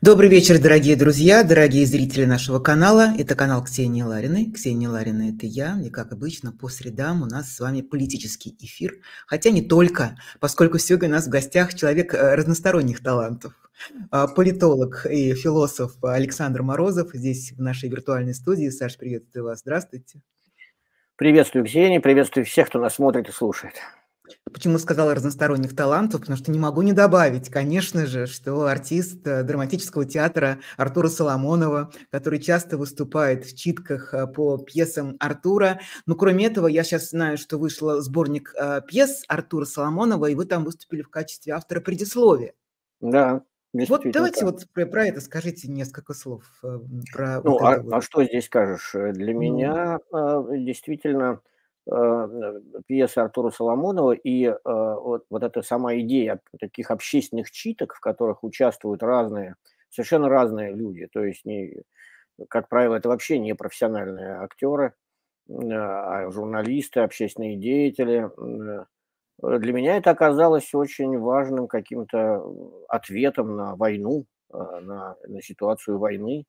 Добрый вечер, дорогие друзья, дорогие зрители нашего канала. Это канал Ксении Лариной. Ксения Ларина – это я. И, как обычно, по средам у нас с вами политический эфир. Хотя не только, поскольку сегодня у нас в гостях человек разносторонних талантов. Политолог и философ Александр Морозов здесь в нашей виртуальной студии. Саш, приветствую вас. Здравствуйте. Приветствую, Ксения, приветствую всех, кто нас смотрит и слушает. Почему сказала разносторонних талантов? Потому что не могу не добавить, конечно же, что артист драматического театра Артура Соломонова, который часто выступает в читках по пьесам Артура. Но кроме этого, я сейчас знаю, что вышел сборник пьес Артура Соломонова, и вы там выступили в качестве автора предисловия. Да, Вот давайте так. вот про это скажите несколько слов. Про Ну, вот это вот. а что здесь скажешь? Для меня действительно пьеса Артура Соломонова и вот эта сама идея таких общественных читок, в которых участвуют совершенно разные люди. То есть, как правило, это вообще не профессиональные актеры, а журналисты, общественные деятели. Для меня это оказалось очень важным каким-то ответом на войну, на ситуацию войны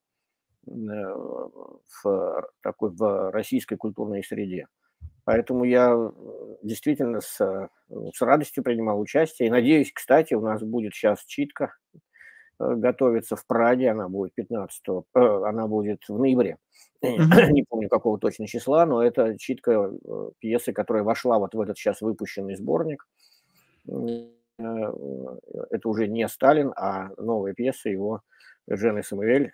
в российской культурной среде. Поэтому я действительно с радостью принимал участие. И надеюсь, кстати, у нас будет сейчас читка, готовится в Праге, она будет 15-го, она будет в ноябре. Не помню, какого точно числа, но это читка пьесы, которая вошла вот в этот сейчас выпущенный сборник. Это уже не Сталин, а новая пьеса его Жены Самуэль.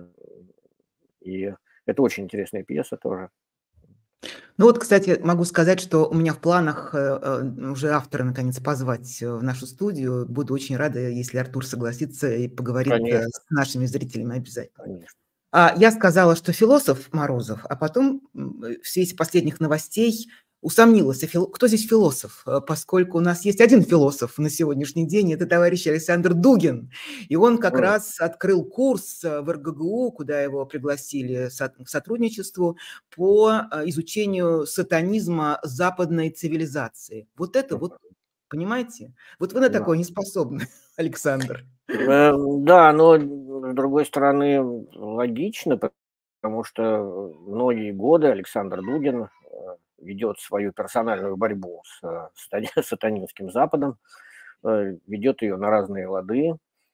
И это очень интересная пьеса тоже. Ну вот, кстати, могу сказать, что у меня в планах уже автора наконец позвать в нашу студию. Буду очень рада, если Артур согласится и поговорит Конечно, с нашими зрителями обязательно. конечно. Я сказала, что философ Морозов, а потом в свете последних новостей усомнилась, кто здесь философ, поскольку у нас есть один философ на сегодняшний день, это товарищ Александр Дугин. И он как раз открыл курс в РГГУ, куда его пригласили к сотрудничеству по изучению сатанизма западной цивилизации. Вот это вот, понимаете? Вот вы на Да. такое не способны, Александр. Да, но с другой стороны логично, потому что многие годы Александр Дугин ведет свою персональную борьбу с сатанинским Западом, ведет ее на разные лады.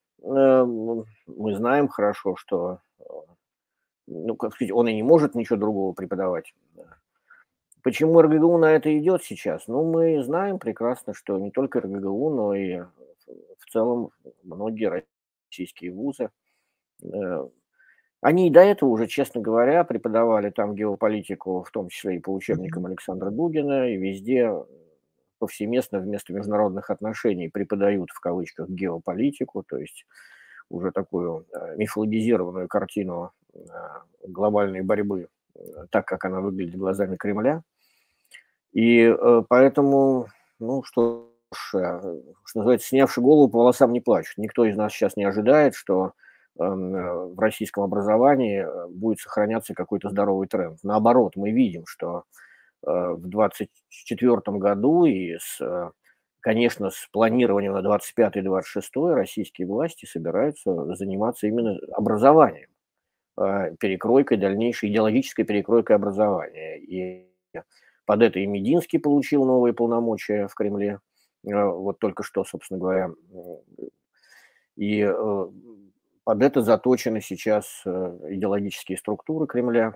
Мы знаем хорошо, что как сказать, он и не может ничего другого преподавать. Почему РГГУ на это идет сейчас? Ну, мы знаем прекрасно, что не только РГГУ, но и в целом многие российские вузы, они и до этого уже, честно говоря, преподавали там геополитику, в том числе и по учебникам Александра Дугина, и везде повсеместно вместо международных отношений преподают в кавычках геополитику, то есть уже такую мифологизированную картину глобальной борьбы, так как она выглядит глазами Кремля. И поэтому, что называется, снявши голову, по волосам не плачут. Никто из нас сейчас не ожидает, что в российском образовании будет сохраняться какой-то здоровый тренд. Наоборот, мы видим, что в 2024 году и, конечно, с планированием на 2025-2026 российские власти собираются заниматься именно образованием, перекройкой, дальнейшей идеологической перекройкой образования. И под это и Мединский получил новые полномочия в Кремле, вот только что, собственно говоря. И под это заточены сейчас идеологические структуры Кремля.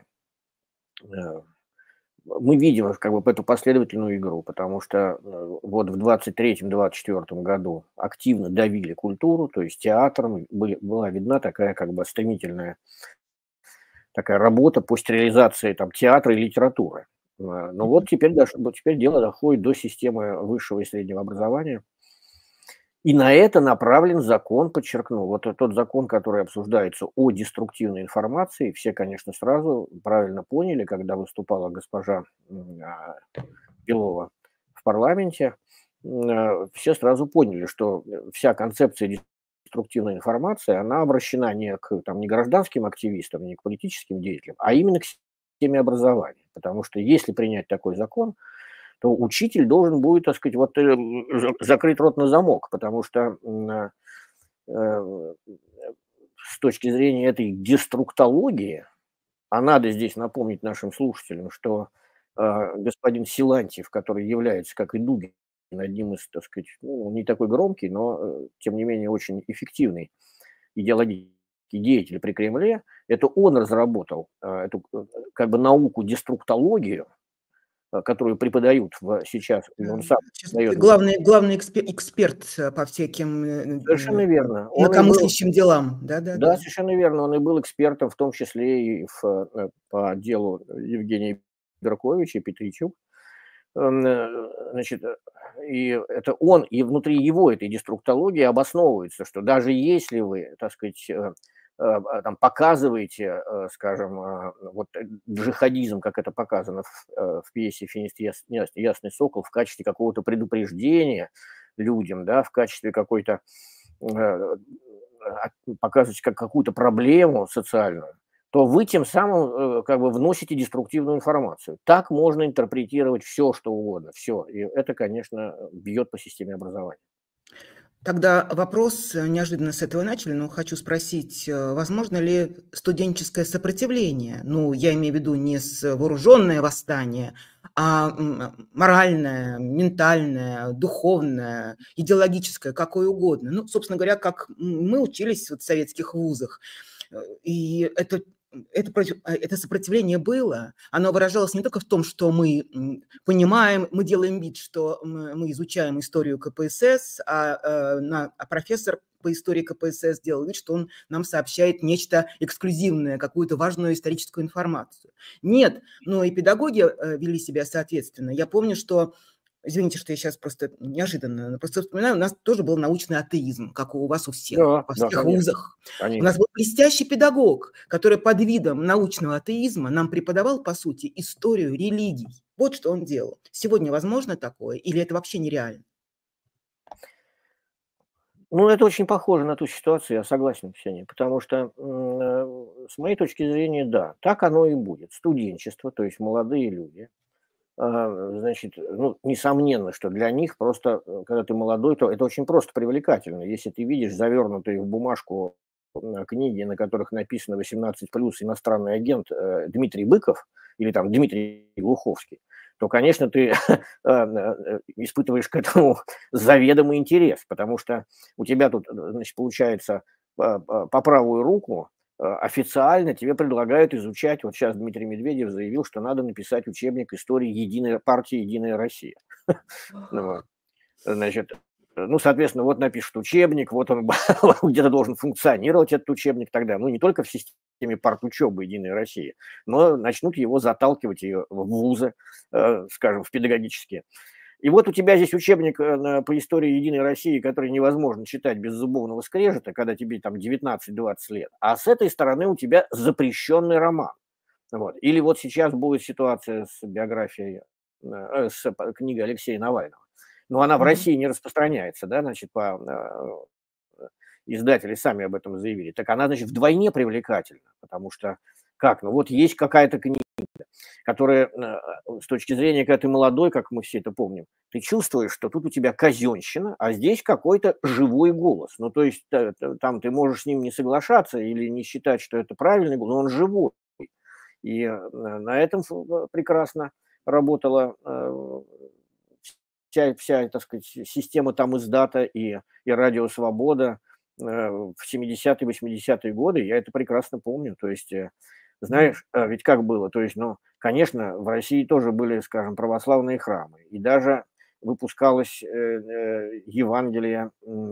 Мы видим эту последовательную игру, потому что вот в 2023-2024 году активно давили культуру, то есть театром была видна такая стремительная такая работа по стерилизации театра и литературы. Но вот теперь дело доходит до системы высшего и среднего образования. И на это направлен закон, подчеркну, вот тот закон, который обсуждается о деструктивной информации. Все, конечно, сразу правильно поняли, когда выступала госпожа Белова в парламенте, все сразу поняли, что вся концепция деструктивной информации, она обращена не к не гражданским активистам, не к политическим деятелям, а именно к системе образования. Потому что если принять такой закон, то учитель должен будет, закрыть рот на замок, потому что с точки зрения этой деструктологии, а надо здесь напомнить нашим слушателям, что господин Силантьев, который является, как и Дугин, одним из, так сказать, ну, не такой громкий, но, тем не менее, очень эффективный идеологический деятель при Кремле, это он разработал эту как бы науку деструктологию, которую преподают сейчас, и он сам Сейчас дает. главный эксперт по всяким Совершенно верно. Он и был, инакомыслящим делам. да, Да-да-да. совершенно верно, он и был экспертом, в том числе и по делу Евгения Берковича и Петричук. Значит, и это он, и внутри его этой деструктологии обосновывается, что даже если вы, так сказать, там показываете, скажем, вот джихадизм, как это показано в пьесе «Финист Ясный Сокол», в качестве какого-то предупреждения людям, да, в качестве какой-то показывать как какую-то проблему социальную, то вы тем самым как бы вносите деструктивную информацию. Так можно интерпретировать все, что угодно, все. И это, конечно, бьет по системе образования. Тогда вопрос, неожиданно с этого начали, но хочу спросить, возможно ли студенческое сопротивление? Ну, я имею в виду не вооруженное восстание, а моральное, ментальное, духовное, идеологическое, какое угодно. Ну, собственно говоря, как мы учились в советских вузах. И это сопротивление было, оно выражалось не только в том, что мы понимаем, мы делаем вид, что мы изучаем историю КПСС, а профессор по истории КПСС делал вид, что он нам сообщает нечто эксклюзивное, какую-то важную историческую информацию. Нет, но и педагоги вели себя соответственно. Я помню, что извините, что я сейчас просто неожиданно, но просто вспоминаю, у нас тоже был научный атеизм, как у вас у всех, Да, во да, всех конечно, вузах. У нас конечно. был блестящий педагог, который под видом научного атеизма нам преподавал, по сути, историю религий. Вот что он делал. Сегодня возможно такое или это вообще нереально? Ну, это очень похоже на ту ситуацию, я согласен, Ксения, потому что, с моей точки зрения, да, так оно и будет. Студенчество, то есть молодые люди, значит, ну, несомненно, что для них просто, когда ты молодой, то это очень просто привлекательно. Если ты видишь завернутые в бумажку книги, на которых написано 18+, иностранный агент Дмитрий Быков или там Дмитрий Глуховский, то, конечно, ты испытываешь к этому заведомый интерес, потому что у тебя тут, значит, получается по правую руку официально тебе предлагают изучать, вот сейчас Дмитрий Медведев заявил, что надо написать учебник истории партии «Единая Россия». Ну вот. Значит, ну, соответственно, вот напишет учебник, вот он где-то должен функционировать, этот учебник тогда, ну, не только в системе партучебы «Единой России», но начнут его заталкивать ее в вузы, скажем, в педагогические. И вот у тебя здесь учебник по истории Единой России, который невозможно читать без зубовного скрежета, когда тебе там 19-20 лет, а с этой стороны у тебя запрещенный роман. Вот. Или вот сейчас будет ситуация с биографией, с книгой Алексея Навального. Но она в Мгм. России не распространяется, да, значит, издатели сами об этом заявили. Так она, значит, вдвойне привлекательна, потому что как, ну вот есть какая-то книга, которая с точки зрения, когда ты молодой, как мы все это помним, ты чувствуешь, что тут у тебя казенщина, а здесь какой-то живой голос. Ну, то есть там ты можешь с ним не соглашаться или не считать, что это правильный голос, но он живой. И на этом прекрасно работала вся, так сказать, система там издата и Радио Свобода в 70-е, 80-е годы. Я это прекрасно помню. То есть, знаешь, ведь как было? То есть, ну, конечно, в России тоже были, скажем, православные храмы. И даже выпускалось Евангелие,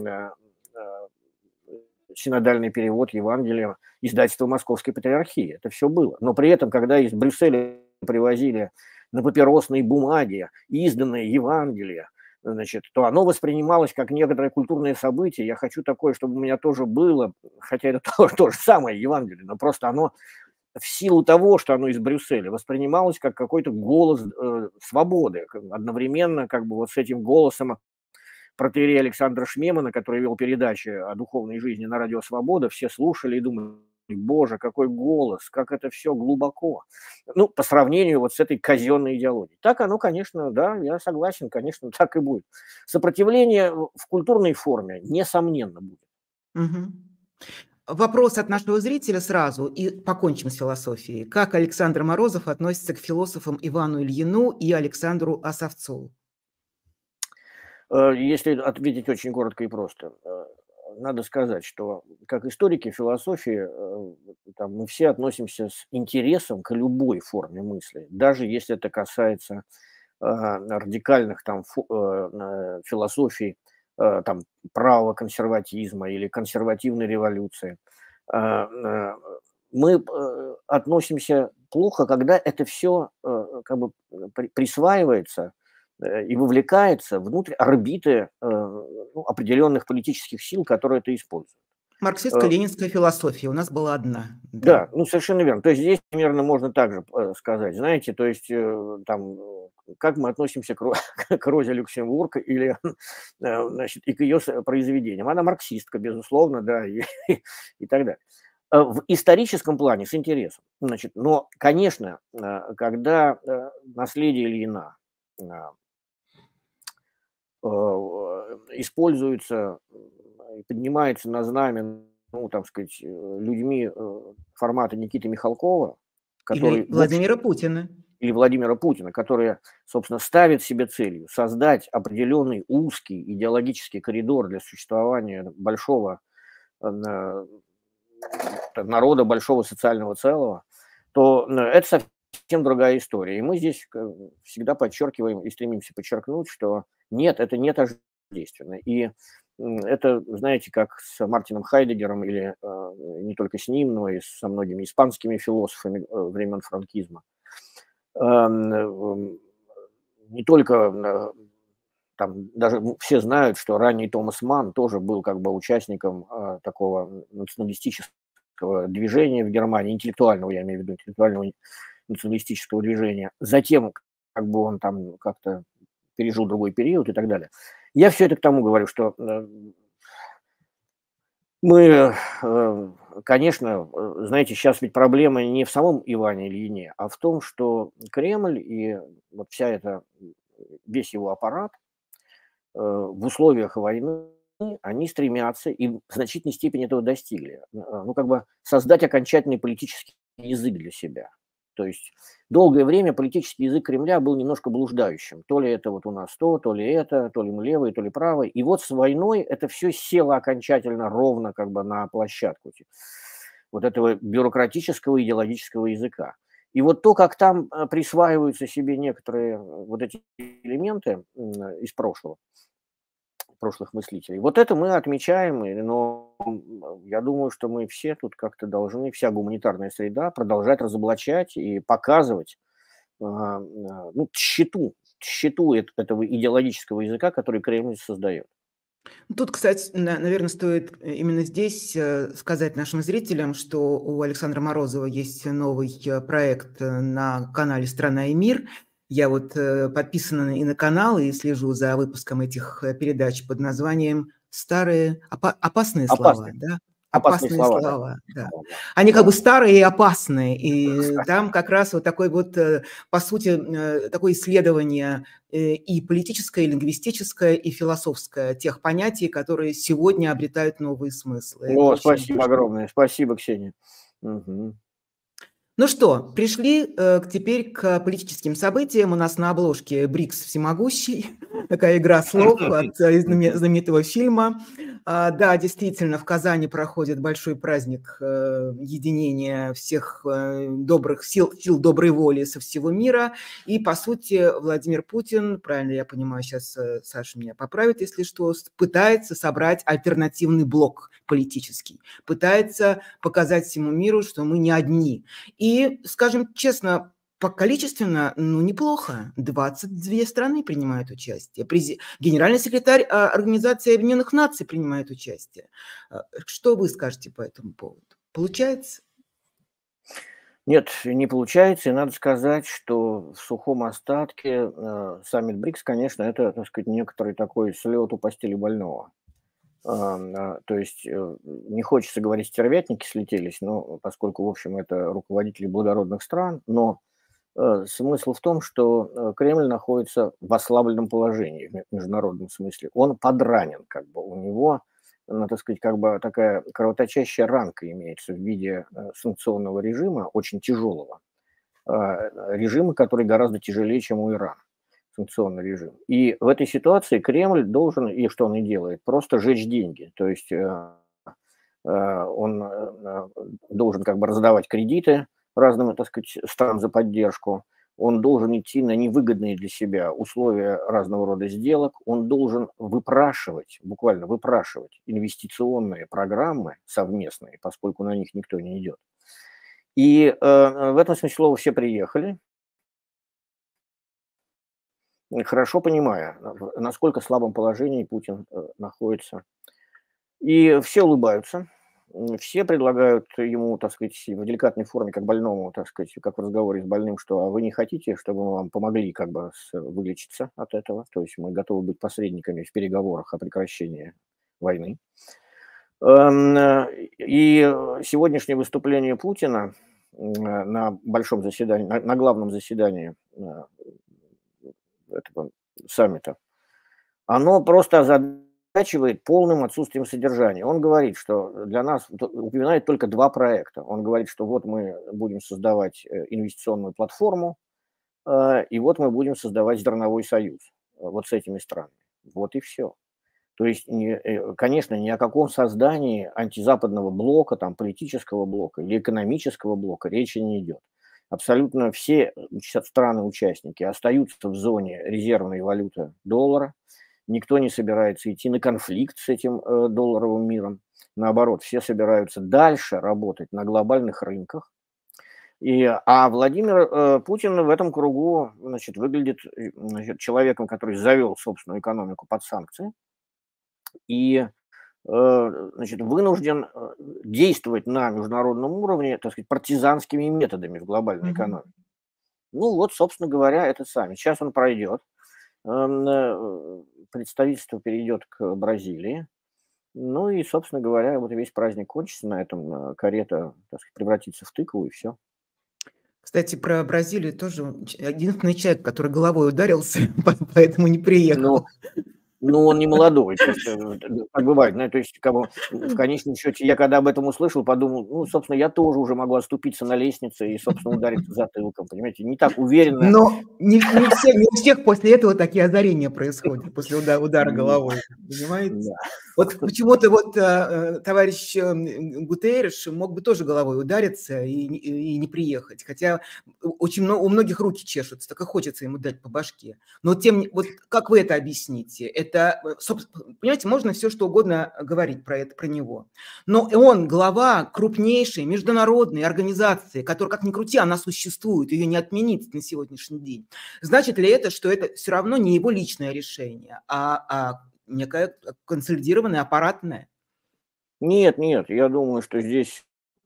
синодальный перевод Евангелия издательства Московской Патриархии. Это все было. Но при этом, когда из Брюсселя привозили на папиросной бумаге изданное Евангелие, значит, то оно воспринималось как некоторое культурное событие. Я хочу такое, чтобы у меня тоже было, хотя это то же самое Евангелие, но просто оно в силу того, что оно из Брюсселя, воспринималось как какой-то голос свободы, одновременно как бы вот с этим голосом протоиерея Александра Шмемана, который вел передачи о духовной жизни на Радио Свобода, все слушали и думали, боже, какой голос, как это все глубоко. Ну, по сравнению вот с этой казенной идеологией. Так оно, конечно, да, я согласен, конечно, так и будет. Сопротивление в культурной форме, несомненно, будет. Мгм. Вопрос от нашего зрителя сразу, и покончим с философией. Как Александр Морозов относится к философам Ивану Ильину и Александру Осовцову? Если ответить очень коротко и просто, надо сказать, что как историки философии там, мы все относимся с интересом к любой форме мысли, даже если это касается радикальных там философий там правого консерватизма или консервативной революции. А, а, Мы относимся плохо, когда это все как бы присваивается и вовлекается внутрь орбиты ну, определенных политических сил, которые это используют. Марксистско-ленинская философия у нас была одна, да. Да, ну совершенно верно. То есть здесь примерно можно также сказать, знаете, то есть там, как мы относимся к Розе Люксембург или, значит, и к ее произведениям. Она марксистка, безусловно, да, и так далее. В историческом плане с интересом. Значит, но, конечно, когда наследие Ильина используется, поднимается на знамя, ну, так сказать, людьми формата Никиты Михалкова, который Или Владимира Путина. или Владимира Путина, которые, собственно, ставят себе целью создать определенный узкий идеологический коридор для существования большого народа, большого социального целого, то это совсем другая история. И мы здесь всегда подчеркиваем и стремимся подчеркнуть, что нет, это не тождественно. И это, знаете, как с Мартином Хайдеггером или не только с ним, но и со многими испанскими философами времен франкизма. Не только там даже все знают, что ранний Томас Манн тоже был как бы участником такого националистического движения в Германии, интеллектуального, я имею в виду, интеллектуального националистического движения. Затем как бы он там как-то пережил другой период и так далее. Я все это к тому говорю, что мы, конечно, знаете, сейчас ведь проблема не в самом Иване Ильине, а в том, что Кремль и вот весь его аппарат в условиях войны они стремятся и в значительной степени этого достигли. Ну, как бы создать окончательный политический язык для себя. То есть долгое время политический язык Кремля был немножко блуждающим. То ли это вот у нас то ли это, то ли мы левые, то ли правые. И вот с войной это все село окончательно ровно как бы на площадку вот этого бюрократического идеологического языка. И вот то, как там присваиваются себе некоторые вот эти элементы из прошлых мыслителей. Вот это мы отмечаем, но я думаю, что мы все тут как-то должны, вся гуманитарная среда, продолжать разоблачать и показывать ну, тщету этого идеологического языка, который Кремль создает. Тут, кстати, наверное, стоит именно здесь сказать нашим зрителям, что у Александра Морозова есть новый проект на канале «Страна и мир». Я вот подписана и на канал, и слежу за выпуском этих передач под названием «Старые опасные слова». Да? Опасные слова, слова, да. Да. Они как бы старые и опасные. И там как раз вот такой вот, по сути, такое исследование и политическое, и лингвистическое, и философское тех понятий, которые сегодня обретают новые смыслы. Это очень Спасибо важно. огромное. Спасибо, Ксения. Угу. Ну что, пришли теперь к политическим событиям. У нас на обложке БРИКС всемогущий, такая игра слов от знаменитого фильма. Да, действительно, в Казани проходит большой праздник единения всех добрых сил доброй воли со всего мира. И, по сути, Владимир Путин, правильно я понимаю, сейчас Саша меня поправит, если что, пытается собрать альтернативный блок политический, пытается показать всему миру, что мы не одни. И, скажем честно, количественно, ну, неплохо. 22 страны принимают участие. Генеральный секретарь Организации Объединенных Наций принимает участие. Что вы скажете по этому поводу? Получается? Нет, не получается. И надо сказать, что в сухом остатке саммит БРИКС, конечно, это, так сказать, некоторый такой слет у постели больного. То есть не хочется говорить, стервятники слетелись, но поскольку, в общем, это руководители благородных стран, но смысл в том, что Кремль находится в ослабленном положении в международном смысле. Он подранен, как бы у него ну, так сказать, как бы такая кровоточащая ранка имеется в виде санкционного режима, очень тяжелого, режима, который гораздо тяжелее, чем у Ирана, санкционный режим. И в этой ситуации Кремль должен, и что он и делает, просто жечь деньги. То есть он должен как бы раздавать кредиты разным, так сказать, странам за поддержку. Он должен идти на невыгодные для себя условия разного рода сделок. Он должен выпрашивать, буквально выпрашивать инвестиционные программы совместные, поскольку на них никто не идет. И в этом смысле слова все приехали, хорошо понимая, насколько в слабом положении Путин находится. И все улыбаются, все предлагают ему, так сказать, в деликатной форме, как больному, так сказать, как в разговоре с больным, что а вы не хотите, чтобы мы вам помогли как бы вылечиться от этого, то есть мы готовы быть посредниками в переговорах о прекращении войны. И сегодняшнее выступление Путина на большом заседании, на главном заседании этого саммита, оно просто озадачивает полным отсутствием содержания. Он говорит, что для нас упоминает только два проекта. Он говорит, что вот мы будем создавать инвестиционную платформу, и вот мы будем создавать зерновой союз вот с этими странами. Вот и все. То есть, конечно, ни о каком создании антизападного блока, там, политического блока или экономического блока речи не идет. Абсолютно все страны-участники остаются в зоне резервной валюты доллара. Никто не собирается идти на конфликт с этим долларовым миром. Наоборот, все собираются дальше работать на глобальных рынках. А Владимир Путин в этом кругу, значит, выглядит, значит, человеком, который завел собственную экономику под санкции и, значит, вынужден действовать на международном уровне, так сказать, партизанскими методами в глобальной экономике. Ну вот, собственно говоря, это сами. Сейчас он пройдет, представительство перейдет к Бразилии. Ну и, собственно говоря, вот и весь праздник кончится на этом, карета, так сказать, превратится в тыкву и все. Кстати, про Бразилию тоже единственный человек, который головой ударился, поэтому не приехал. Ну, он не молодой, то есть, как бывает, то есть, как бы, в конечном счете, я когда об этом услышал, подумал, ну, собственно, я тоже уже могу оступиться на лестнице и, собственно, удариться затылком, понимаете, не так уверенно. Но не у всех после этого такие озарения происходят, после удара головой, понимаете? Да. Вот почему-то вот товарищ Гутерриш мог бы тоже головой удариться и не приехать, хотя у многих руки чешутся, так и хочется ему дать по башке. Но вот как вы это объясните? Это, понимаете, можно все что угодно говорить про это, про него. Но он глава крупнейшей международной организации, которая, как ни крути, она существует, ее не отменить на сегодняшний день. Значит ли это, что это все равно не его личное решение, а некое консолидированное, аппаратное? Нет, я думаю, что здесь,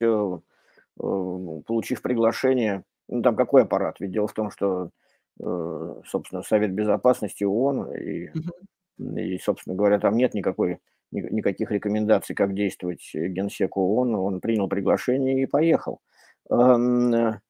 получив приглашение, ну, там какой аппарат? Ведь дело в том, что, собственно, Совет Безопасности ООН и, собственно говоря, там нет никаких рекомендаций, как действовать Генсеку ООН. Он принял приглашение и поехал. Да,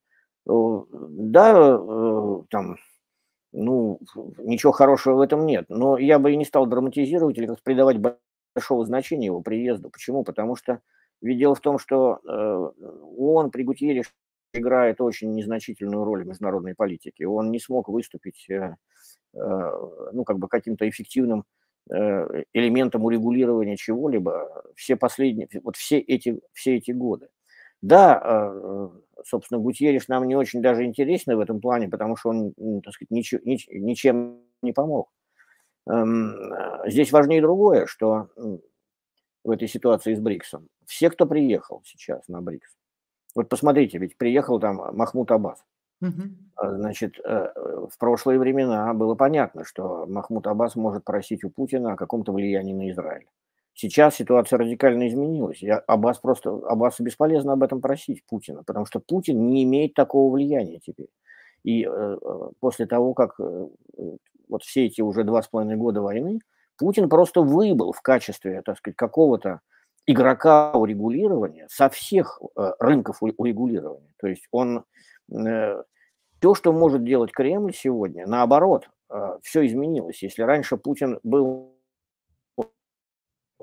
там, ну, ничего хорошего в этом нет. Но я бы и не стал драматизировать или как-то придавать большого значения его приезду. Почему? Потому что ведь дело в том, что ООН при Гутьерреше играет очень незначительную роль в международной политике. Он не смог выступить ну, как бы каким-то эффективным элементом урегулирования чего-либо все эти годы. Да, собственно, Гутьерриш нам не очень даже интересен в этом плане, потому что он, так сказать, ничем не помог. Здесь важнее другое, что в этой ситуации с БРИКСом. Все, кто приехал сейчас на БРИКС, вот посмотрите, ведь приехал там Махмуд Аббас. Значит, в прошлые времена было понятно, что Махмуд Аббас может просить у Путина о каком-то влиянии на Израиль. Сейчас ситуация радикально изменилась. Аббасу бесполезно об этом просить Путина, потому что Путин не имеет такого влияния теперь. И после того, как вот все эти уже 2,5 года войны, Путин просто выбыл в качестве, так сказать, какого-то игрока урегулирования со всех рынков урегулирования. То есть он... То, что может делать Кремль сегодня, наоборот, все изменилось. Если раньше Путин был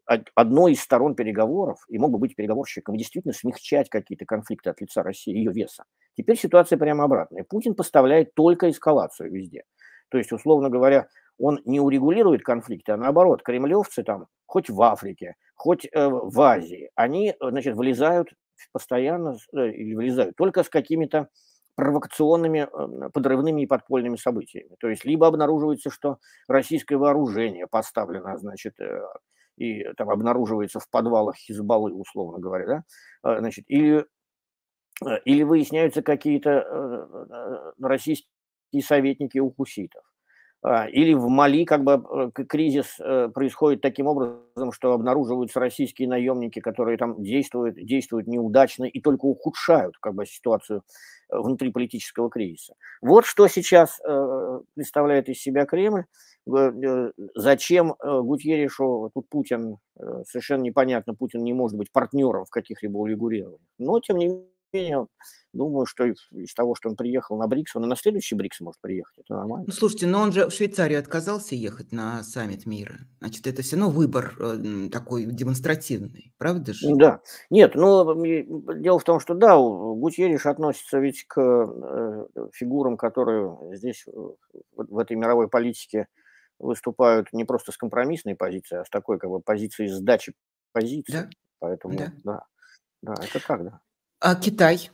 одной из сторон переговоров, и мог бы быть переговорщиком, и действительно смягчать какие-то конфликты от лица России, ее веса. Теперь ситуация прямо обратная. Путин поставляет только эскалацию везде. То есть, условно говоря, он не урегулирует конфликты, а наоборот, кремлевцы там, хоть в Африке, хоть в Азии, они, значит, влезают постоянно, или влезают только с какими-то провокационными, подрывными и подпольными событиями. То есть либо обнаруживается, что российское вооружение поставлено, значит, и там обнаруживается в подвалах Хизбаллы, условно говоря, да, значит, или выясняются какие-то российские советники у хуситов. Или в Мали как бы кризис происходит таким образом, что обнаруживаются российские наемники, которые там действуют неудачно и только ухудшают как бы ситуацию внутриполитического кризиса. Вот что сейчас представляет из себя Кремль. Зачем Гутьерришу, тут Путин, совершенно непонятно, Путин не может быть партнером в каких-либо урегулированиях. Но, тем не менее, думаю, что из того, что он приехал на БРИКС, он и на следующий БРИКС может приехать, это нормально. Ну, слушайте, но он же в Швейцарию отказался ехать на саммит мира. Значит, это все равно выбор такой демонстративный, правда же? Да. Нет, ну, дело в том, что да, Гутьерриш относится ведь к фигурам, которые здесь, в этой мировой политике выступают не просто с компромиссной позицией, а с такой как бы позицией сдачи позиций. Да, Поэтому, да. да, это так, да. А Китай?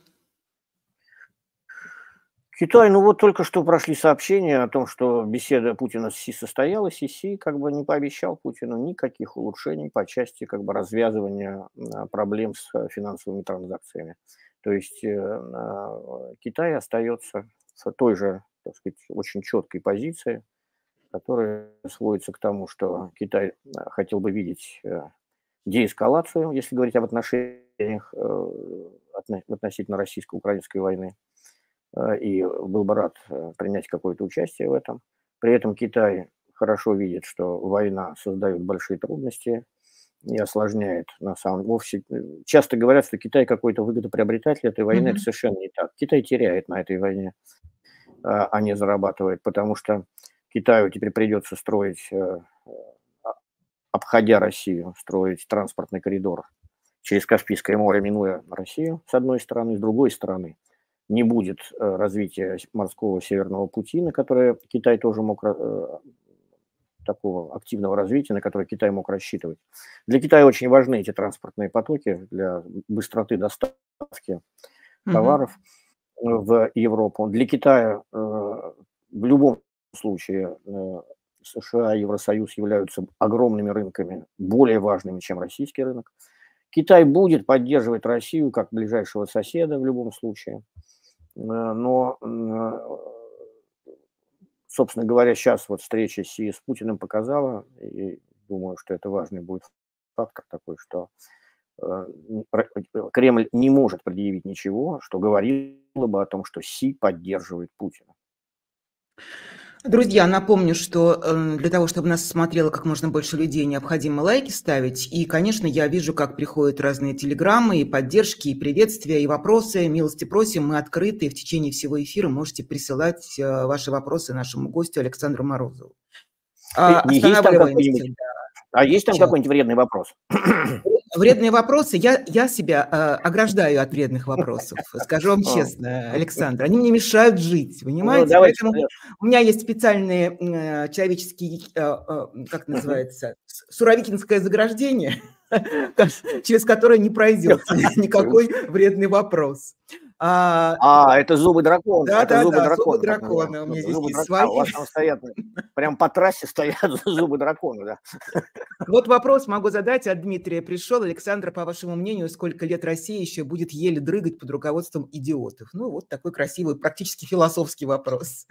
Китай, ну вот только что прошли сообщения о том, что беседа Путина с Си состоялась, и Си как бы не пообещал Путину никаких улучшений по части как бы развязывания проблем с финансовыми транзакциями. То есть Китай остается в той же, так сказать, очень четкой позиции, которая сводится к тому, что Китай хотел бы видеть деэскалацию, если говорить об отношениях относительно российско-украинской войны, и был бы рад принять какое-то участие в этом. При этом Китай хорошо видит, что война создает большие трудности и осложняет на самом вовсе. Часто говорят, что Китай какой-то выгодоприобретатель этой войны. Это совершенно не так. Китай теряет на этой войне, а не зарабатывает, потому что Китаю теперь придется строить, обходя Россию, строить транспортный коридор через Каспийское море, минуя Россию, с одной стороны, с другой стороны не будет развития морского северного пути, на которое Китай тоже мог, такого активного развития, на которое Китай мог рассчитывать. Для Китая очень важны эти транспортные потоки для быстроты доставки товаров в Европу. Для Китая в любом случае США и Евросоюз являются огромными рынками, более важными, чем российский рынок. Китай будет поддерживать Россию как ближайшего соседа в любом случае. Но, собственно говоря, сейчас вот встреча Си с Путиным показала, и думаю, что это важный будет фактор такой, что Кремль не может предъявить ничего, что говорило бы о том, что Си поддерживает Путина. Друзья, напомню, что для того, чтобы нас смотрело как можно больше людей, необходимо лайки ставить. И, конечно, я вижу, как приходят разные телеграммы, и поддержки, и приветствия, и вопросы. Милости просим, мы открыты, и в течение всего эфира можете присылать ваши вопросы нашему гостю Александру Морозову. Останавливаемся. Есть там какой-нибудь вредный вопрос? Вредные вопросы, я себя ограждаю от вредных вопросов, скажу вам честно, Александр. Они мне мешают жить, понимаете? Поэтому у меня есть специальные человеческие, как называется, суровикинское заграждение, через которое не пройдет никакой вредный вопрос. Это зубы дракона. Да, зубы дракона. У меня здесь есть свои. У вас там стоят, прям по трассе стоят зубы дракона, да. Вот вопрос могу задать, от Дмитрия пришел. Александр, по вашему мнению, сколько лет Россия еще будет еле дрыгать под руководством идиотов? Ну, вот такой красивый, практически философский вопрос.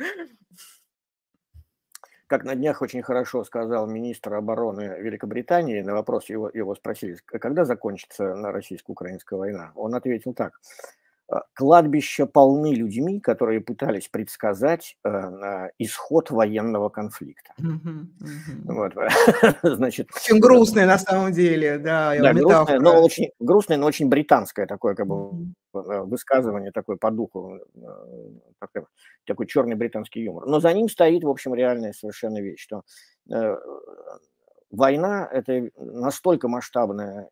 Как на днях очень хорошо сказал министр обороны Великобритании, на вопрос его спросили, когда закончится российско-украинская война, он ответил так: кладбища полны людьми, которые пытались предсказать исход военного конфликта. Вот. Значит, очень грустное на самом деле, да, грустное, но очень британское такое как бы высказывание, такое по духу, такой черный британский юмор. Но за ним стоит, в общем, реальная совершенно вещь, что война – это настолько масштабная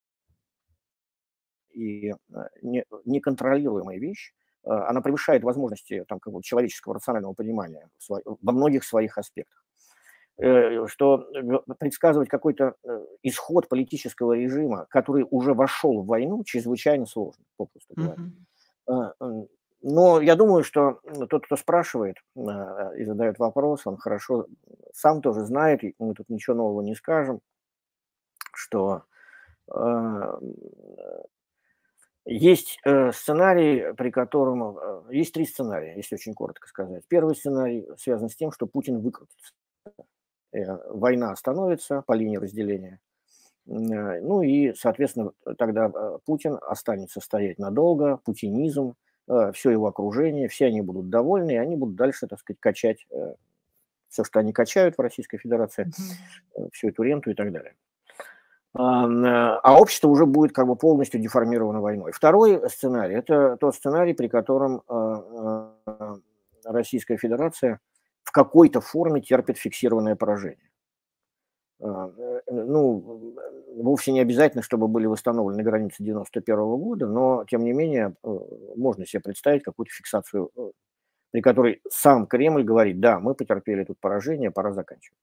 и неконтролируемая вещь, она превышает возможности там, как бы, человеческого рационального понимания во многих своих аспектах. Что предсказывать какой-то исход политического режима, который уже вошел в войну, чрезвычайно сложно, попросту говоря. Но я думаю, что тот, кто спрашивает и задает вопрос, он хорошо сам тоже знает, и мы тут ничего нового не скажем, что есть сценарий, при котором... Есть три сценария, если очень коротко сказать. Первый сценарий связан с тем, что Путин выкрутится. Война остановится по линии разделения. Ну и, соответственно, тогда Путин останется стоять надолго, путинизм, все его окружение, все они будут довольны, и они будут дальше, так сказать, качать все, что они качают в Российской Федерации, всю эту ренту и так далее. А общество уже будет как бы полностью деформировано войной. Второй сценарий – это тот сценарий, при котором Российская Федерация в какой-то форме терпит фиксированное поражение. Ну, вовсе не обязательно, чтобы были восстановлены границы 1991 года, но, тем не менее, можно себе представить какую-то фиксацию, при которой сам Кремль говорит: да, мы потерпели тут поражение, пора заканчивать.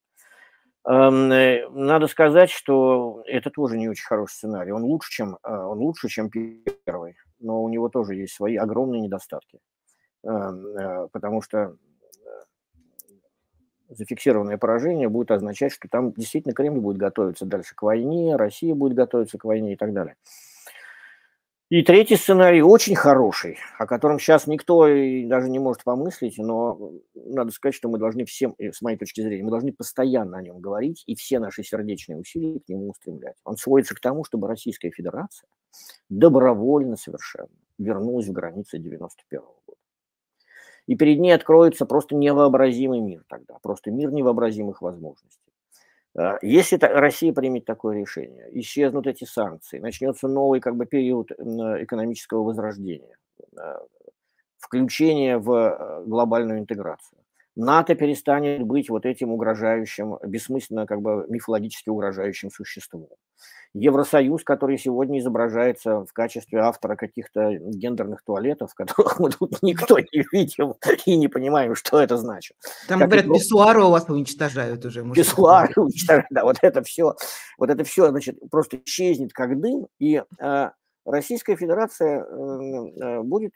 Надо сказать, что это тоже не очень хороший сценарий. Он лучше, чем первый, но у него тоже есть свои огромные недостатки. Потому что зафиксированное поражение будет означать, что там действительно Кремль будет готовиться дальше к войне, Россия будет готовиться к войне и так далее. И третий сценарий очень хороший, о котором сейчас никто и даже не может помыслить, но надо сказать, что мы должны всем, с моей точки зрения, мы должны постоянно о нем говорить и все наши сердечные усилия к нему устремлять. Он сводится к тому, чтобы Российская Федерация добровольно совершенно вернулась в границы 1991 года. И перед ней откроется просто невообразимый мир тогда, просто мир невообразимых возможностей. Если Россия примет такое решение, исчезнут эти санкции, начнется новый как бы период экономического возрождения, включение в глобальную интеграцию. НАТО перестанет быть вот этим угрожающим, бессмысленно как бы мифологически угрожающим существом. Евросоюз, который сегодня изображается в качестве автора каких-то гендерных туалетов, которых мы тут никто не видел и не понимаем, что это значит. Там, говорят, писсуары у вас уничтожают уже. Писсуары уничтожают, да, вот это все, значит, просто исчезнет как дым, и Российская Федерация будет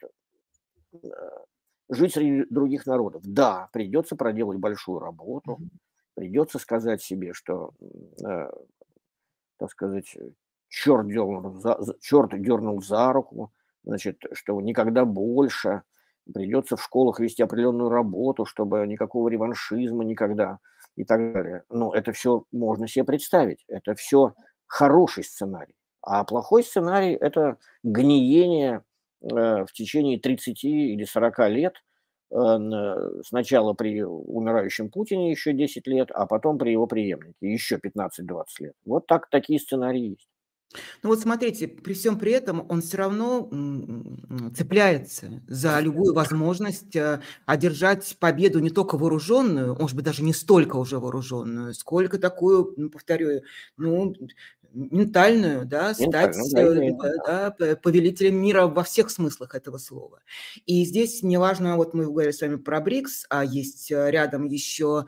жить среди других народов. Да, придется проделать большую работу, придется сказать себе, что, так сказать, черт дернул за руку, значит, что никогда больше. Придется в школах вести определенную работу, чтобы никакого реваншизма никогда и так далее. Но это все можно себе представить. Это все хороший сценарий. А плохой сценарий – это гниение в течение 30 или 40 лет, сначала при умирающем Путине еще 10 лет, а потом при его преемнике еще 15-20 лет. Вот такие сценарии есть. Ну вот смотрите, при всем при этом он все равно цепляется за любую возможность одержать победу не только вооруженную, может быть, даже не столько уже вооруженную, сколько такую, повторю, ментальную, да, стать повелителем мира во всех смыслах этого слова. И здесь неважно, вот мы говорили с вами про БРИКС, а есть рядом еще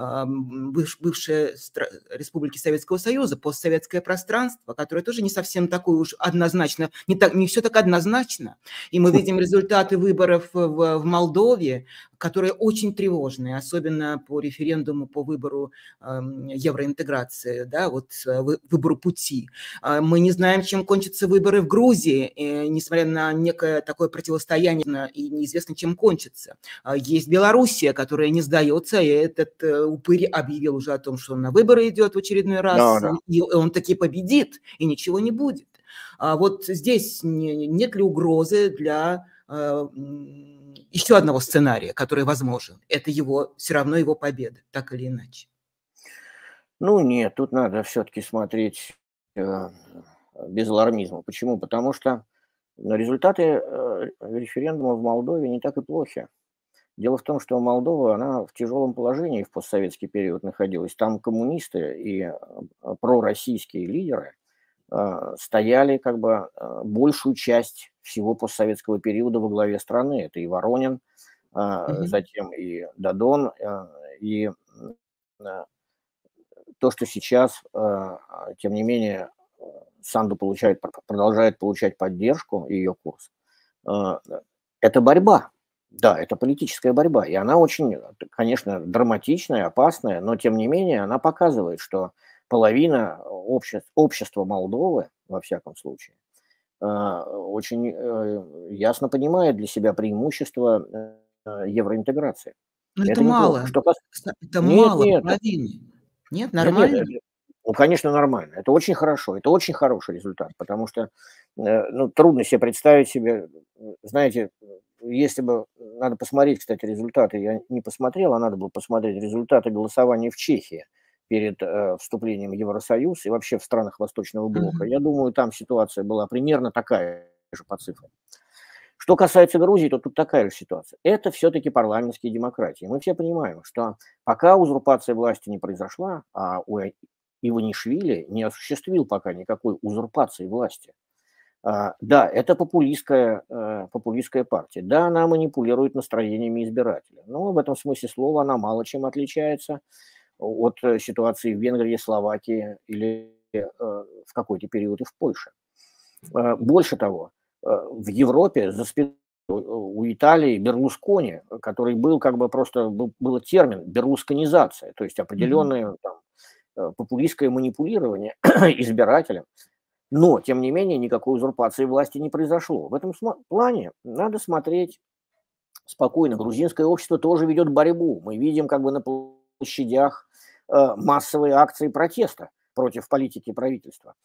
бывшие республики Советского Союза, постсоветское пространство, которое тоже не совсем такое уж однозначно, не все так однозначно. И мы видим результаты выборов в Молдове, которые очень тревожные, особенно по референдуму по выбору евроинтеграции, да, вот выбору пути. Мы не знаем, чем кончатся выборы в Грузии, несмотря на некое такое противостояние, и неизвестно, чем кончится. Есть Белоруссия, которая не сдается, и этот упырь объявил уже о том, что он на выборы идет в очередной раз, и он таки победит, и ничего не будет. Вот здесь нет ли угрозы для еще одного сценария, который возможен? Это все равно его победа, так или иначе. Ну нет, тут надо все-таки смотреть без алармизма. Почему? Потому что результаты референдума в Молдове не так и плохи. Дело в том, что Молдова, она в тяжелом положении в постсоветский период находилась. Там коммунисты и пророссийские лидеры стояли как бы большую часть всего постсоветского периода во главе страны. Это и Воронин, Мгм. затем и Дадон, и а, то, что сейчас, тем не менее, Санду продолжает получать поддержку и ее курс, а, это борьба. Да, это политическая борьба. И она очень, конечно, драматичная, опасная, но тем не менее она показывает, что половина общества Молдовы, во всяком случае, очень ясно понимает для себя преимущество евроинтеграции. Но это Это не плохо. мало. Это Нет, мало, нет, половины. Нет, нет, нет, нормально? ну, конечно, нормально. Это очень хорошо, это очень хороший результат, потому что, ну, трудно себе представить себе, знаете, если бы, надо посмотреть, кстати, результаты, я не посмотрел, а надо было посмотреть результаты голосования в Чехии перед вступлением в Евросоюз и вообще в странах Восточного блока. Мгм. Я думаю, там ситуация была примерно такая же по цифрам. Что касается Грузии, то тут такая же ситуация. Это все-таки парламентские демократии. Мы все понимаем, что пока узурпация власти не произошла, а Иванишвили не осуществил пока никакой узурпации власти. Да, это популистская партия. Да, она манипулирует настроениями избирателя. Но в этом смысле слова она мало чем отличается от ситуации в Венгрии, Словакии или в какой-то период и в Польше. Больше того, в Европе за спиной у Италии Берлускони, который был как бы просто, был термин берлусконизация, то есть Мгм. определенное там, популистское манипулирование избирателем, но, тем не менее, никакой узурпации власти не произошло. В этом плане надо смотреть спокойно. Грузинское общество тоже ведет борьбу. Мы видим как бы на площадях массовые акции протеста против политики правительства.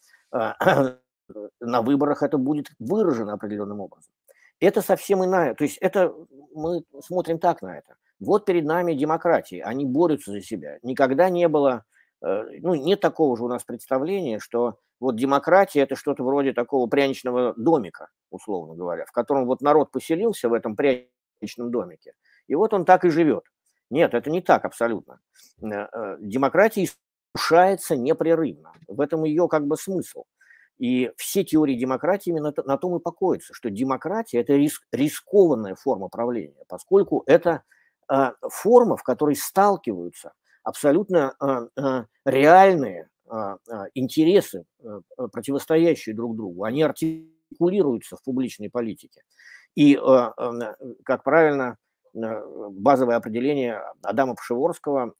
На выборах это будет выражено определенным образом. Это совсем иная, то есть это мы смотрим так на это. Вот перед нами демократии, они борются за себя. Никогда не было, ну, нет такого же у нас представления, что вот демократия это что-то вроде такого пряничного домика, условно говоря, в котором вот народ поселился в этом пряничном домике, и вот он так и живет. Нет, это не так абсолютно. Демократия искушается непрерывно. В этом ее как бы смысл. И все теории демократии именно на том и покоятся, что демократия – это рискованная форма правления, поскольку это форма, в которой сталкиваются абсолютно реальные интересы, противостоящие друг другу. Они артикулируются в публичной политике. И, как правильно, базовое определение Адама Пшеворского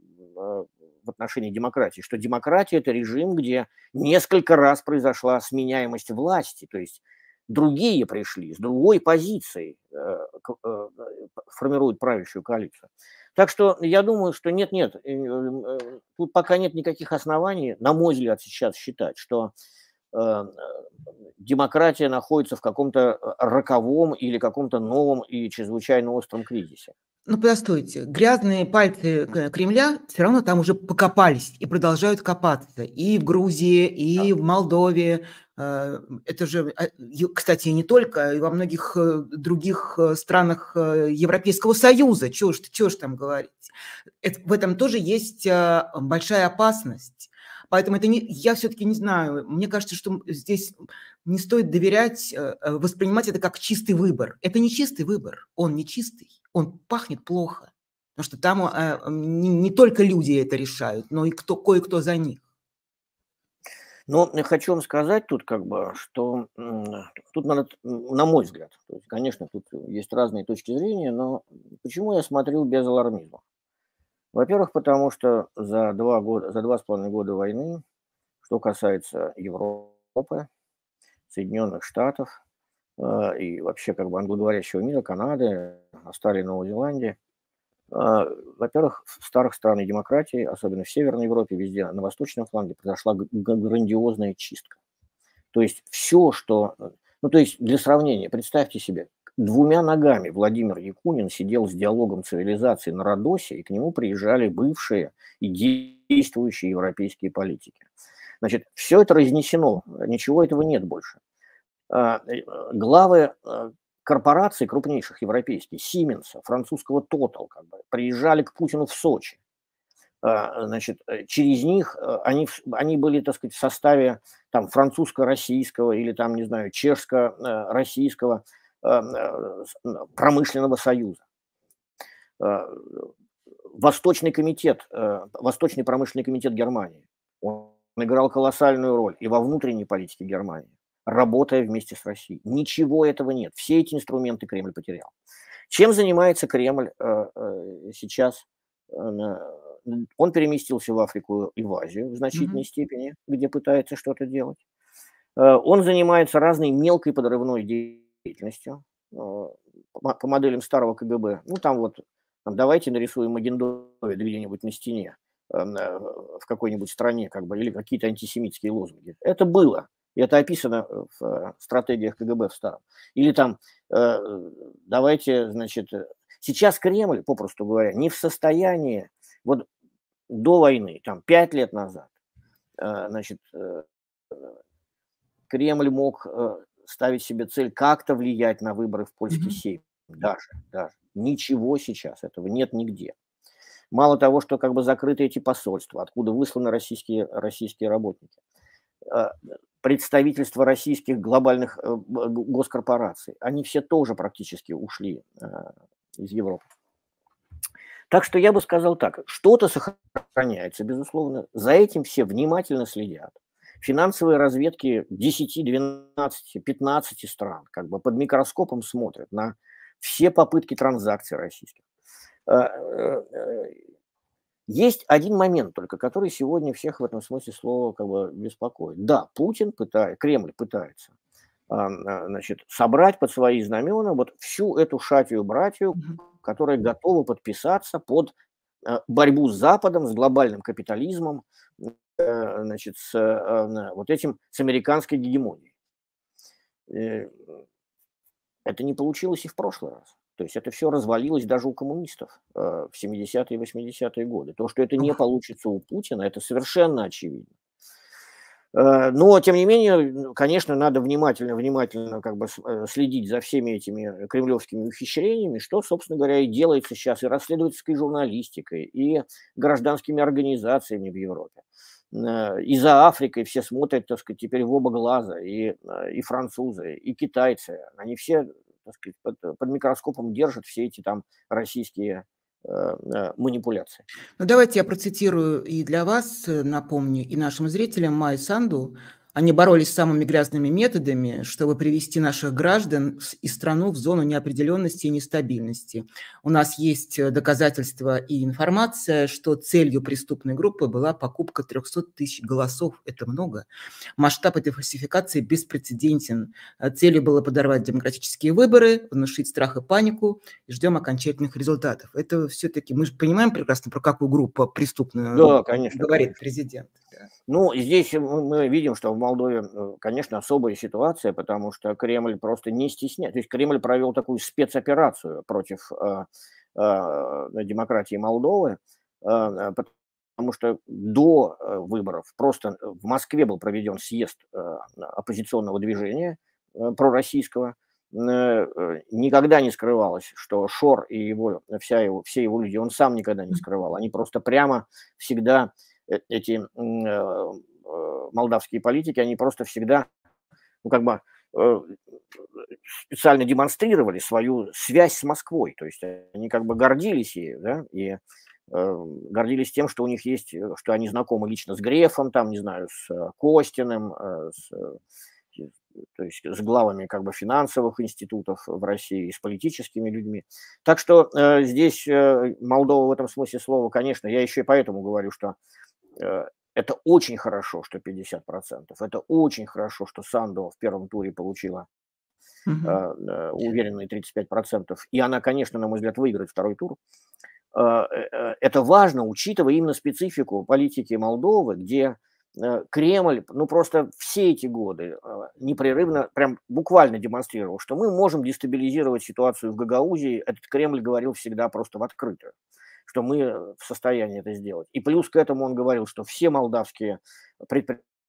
в отношении демократии, что демократия – это режим, где несколько раз произошла сменяемость власти, то есть другие пришли с другой позицией, формируют правящую коалицию. Так что я думаю, что нет-нет, тут пока нет никаких оснований, на мой взгляд, сейчас считать, что э, демократия находится в каком-то роковом или каком-то новом и чрезвычайно остром кризисе. Ну, постойте, грязные пальцы Кремля все равно там уже покопались и продолжают копаться и в Грузии, и в Молдове. Это же, кстати, не только, и во многих других странах Европейского Союза. Чего ж там говорить? В этом тоже есть большая опасность. Поэтому это не, я все-таки не знаю. Мне кажется, что здесь не стоит доверять, воспринимать это как чистый выбор. Это не чистый выбор, он не чистый, он пахнет плохо. Потому что там не только люди это решают, но и кое-кто за них. Но я хочу вам сказать тут как бы, что тут надо, на мой взгляд, то есть, конечно, тут есть разные точки зрения, но почему я смотрю без алармизма? Во-первых, потому что за 2,5 года войны, что касается Европы, Соединенных Штатов и вообще как бы англоговорящего мира, Канады, Австралии, Новой Зеландии, во-первых, в старых странах демократии, особенно в Северной Европе, везде на восточном фланге произошла грандиозная чистка. То есть все, что, ну, то есть для сравнения, представьте себе, двумя ногами Владимир Якунин сидел с диалогом цивилизации на Родосе, и к нему приезжали бывшие и действующие европейские политики. Значит, все это разнесено, ничего этого нет больше. Главы корпораций крупнейших европейских, Сименса, французского Total, как бы, приезжали к Путину в Сочи. Значит, через них они были, так сказать, в составе там французско-российского или там, не знаю, чешско-российского промышленного союза. Восточный промышленный комитет Германии, он играл колоссальную роль и во внутренней политике Германии, работая вместе с Россией. Ничего этого нет. Все эти инструменты Кремль потерял. Чем занимается Кремль сейчас? Он переместился в Африку и в Азию в значительной степени, где пытается что-то делать. Он занимается разной мелкой подрывной деятельностью по моделям старого КГБ. Ну, там вот, давайте нарисуем Магендове где-нибудь на стене в какой-нибудь стране, как бы, или какие-то антисемитские лозунги. Это было. И это описано в стратегиях КГБ в старом. Или там, давайте, значит, сейчас Кремль, попросту говоря, не в состоянии, вот до войны, там, 5 лет назад, значит, Кремль мог ставить себе цель как-то влиять на выборы в польский Сейм. Даже. Ничего сейчас этого нет нигде. Мало того, что как бы закрыты эти посольства, откуда высланы российские работники, представительства российских глобальных госкорпораций, они все тоже практически ушли из Европы. Так что я бы сказал так, что-то сохраняется, безусловно, за этим все внимательно следят. Финансовые разведки 10, 12, 15 стран как бы под микроскопом смотрят на все попытки транзакций российских. Есть один момент только, который сегодня всех в этом смысле слова как бы беспокоит. Да, Кремль пытается значит, собрать под свои знамена вот всю эту шатию-братью, которая готова подписаться под борьбу с Западом, с глобальным капитализмом, значит, вот этим, с американской гегемонией. Это не получилось и в прошлый раз. То есть это все развалилось даже у коммунистов в 70-е и 80-е годы. То, что это не получится у Путина, это совершенно очевидно. Но, тем не менее, конечно, надо внимательно как бы следить за всеми этими кремлевскими ухищрениями, что, собственно говоря, и делается сейчас и расследовательской журналистикой, и гражданскими организациями в Европе. И за Африкой все смотрят, так сказать, теперь в оба глаза, и французы, и китайцы. Они все, так сказать, под микроскопом держат все эти там российские манипуляции. Ну, давайте я процитирую и для вас, напомню, и нашим зрителям Майю Санду. Они боролись с самыми грязными методами, чтобы привести наших граждан и страну в зону неопределенности и нестабильности. У нас есть доказательства и информация, что целью преступной группы была покупка 300 тысяч голосов. Это много. Масштаб этой фальсификации беспрецедентен. Целью было подорвать демократические выборы, внушить страх и панику, и ждем окончательных результатов. Это все-таки, мы же понимаем прекрасно, про какую группу преступную Да, конечно, говорит конечно. президент. Да. Ну, здесь мы видим, что в Молдове, конечно, особая ситуация, потому что Кремль просто не стесняется. То есть Кремль провел такую спецоперацию против демократии Молдовы, потому что до выборов просто в Москве был проведен съезд оппозиционного движения пророссийского. Никогда не скрывалось, что Шор и все его люди, он сам никогда не скрывал. Они просто прямо всегда... Эти молдавские политики, они просто всегда, ну, как бы специально демонстрировали свою связь с Москвой. То есть они как бы гордились ею, да, и гордились тем, что у них есть, что они знакомы лично с Грефом, там, не знаю, с Костиным, то есть с главами как бы финансовых институтов в России, с политическими людьми. Так что здесь Молдова в этом смысле слова, конечно, я еще и поэтому говорю, что это очень хорошо, что 50%. Это очень хорошо, что Санду в первом туре получила уверенные 35%. И она, конечно, на мой взгляд, выиграет второй тур. Это важно, учитывая именно специфику политики Молдовы, где Кремль, ну просто все эти годы непрерывно, прям буквально демонстрировал, что мы можем дестабилизировать ситуацию в Гагаузии. Этот Кремль говорил всегда просто в открытую, что мы в состоянии это сделать. И плюс к этому он говорил, что все молдавские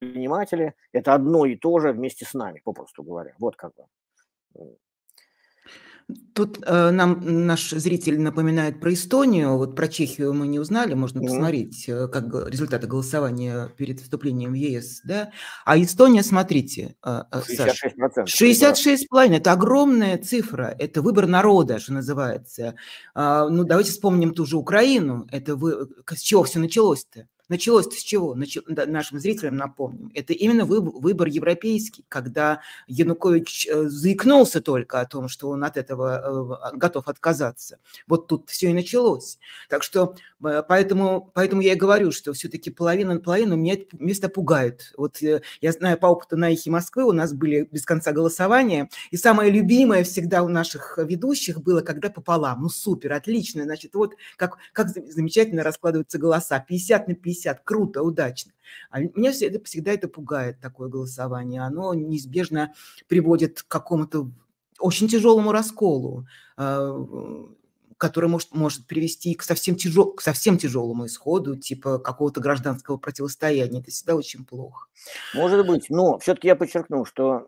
предприниматели – это одно и то же вместе с нами, попросту говоря. Вот как бы. Тут нам наш зритель напоминает про Эстонию, вот про Чехию мы не узнали, можно Мгм. посмотреть, результаты голосования перед вступлением в ЕС, да. А Эстония, смотрите, Саш, 66% выбора. 66,5 – это огромная цифра, это выбор народа, что называется. Ну, давайте вспомним ту же Украину, с чего все началось-то? Началось-то с чего? Нашим зрителям напомним. Это именно выбор европейский, когда Янукович заикнулся только о том, что он от этого готов отказаться. Вот тут все и началось. Так что поэтому я и говорю, что все-таки половина меня это место пугает. Вот я знаю по опыту на «Эхе Москвы» у нас были без конца голосования, и самое любимое всегда у наших ведущих было, когда пополам. Ну супер, отлично, значит, вот как замечательно раскладываются голоса. 50/50, круто, удачно. А меня всегда это пугает, такое голосование. Оно неизбежно приводит к какому-то очень тяжелому расколу, который может привести к совсем тяжелому исходу, типа какого-то гражданского противостояния. Это всегда очень плохо. Может быть, но все-таки я подчеркну, что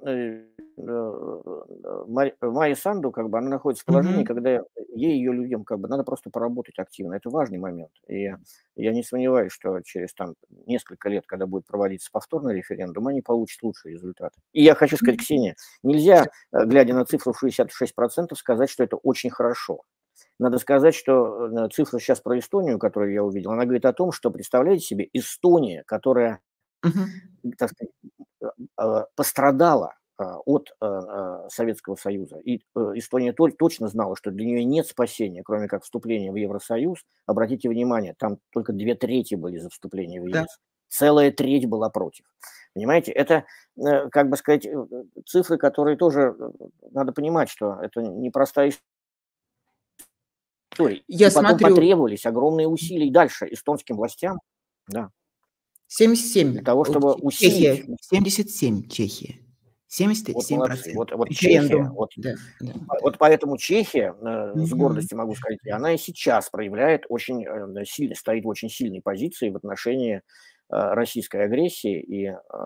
Майя Санду, как бы, она находится в положении, Мгм. когда ей и ее людям, как бы, надо просто поработать активно. Это важный момент. И я не сомневаюсь, что через там несколько лет, когда будет проводиться повторный референдум, они получат лучший результат. И я хочу сказать, Ксения, нельзя, глядя на цифру в 66%, сказать, что это очень хорошо. Надо сказать, что цифра сейчас про Эстонию, которую я увидел, она говорит о том, что, представляете себе, Эстония, которая, Мгм. так сказать, пострадала от Советского Союза. И Эстония точно знала, что для нее нет спасения, кроме как вступления в Евросоюз. Обратите внимание, там только 2/3 были за вступление в Да. ЕС. Целая треть была против. Понимаете, это, как бы сказать, цифры, которые тоже надо понимать, что это непростая история. Я И потом смотрю, потребовались огромные усилия и дальше эстонским властям, да, для 77 того, чтобы усилить. Чехия, 77 Чехия, Вот молодцы. 77%. Вот Чехия, Референдум. Да, да, да. вот поэтому Чехия, с Мгм. гордостью могу сказать, она и сейчас проявляет очень сильно, стоит в очень сильной позиции в отношении российской агрессии и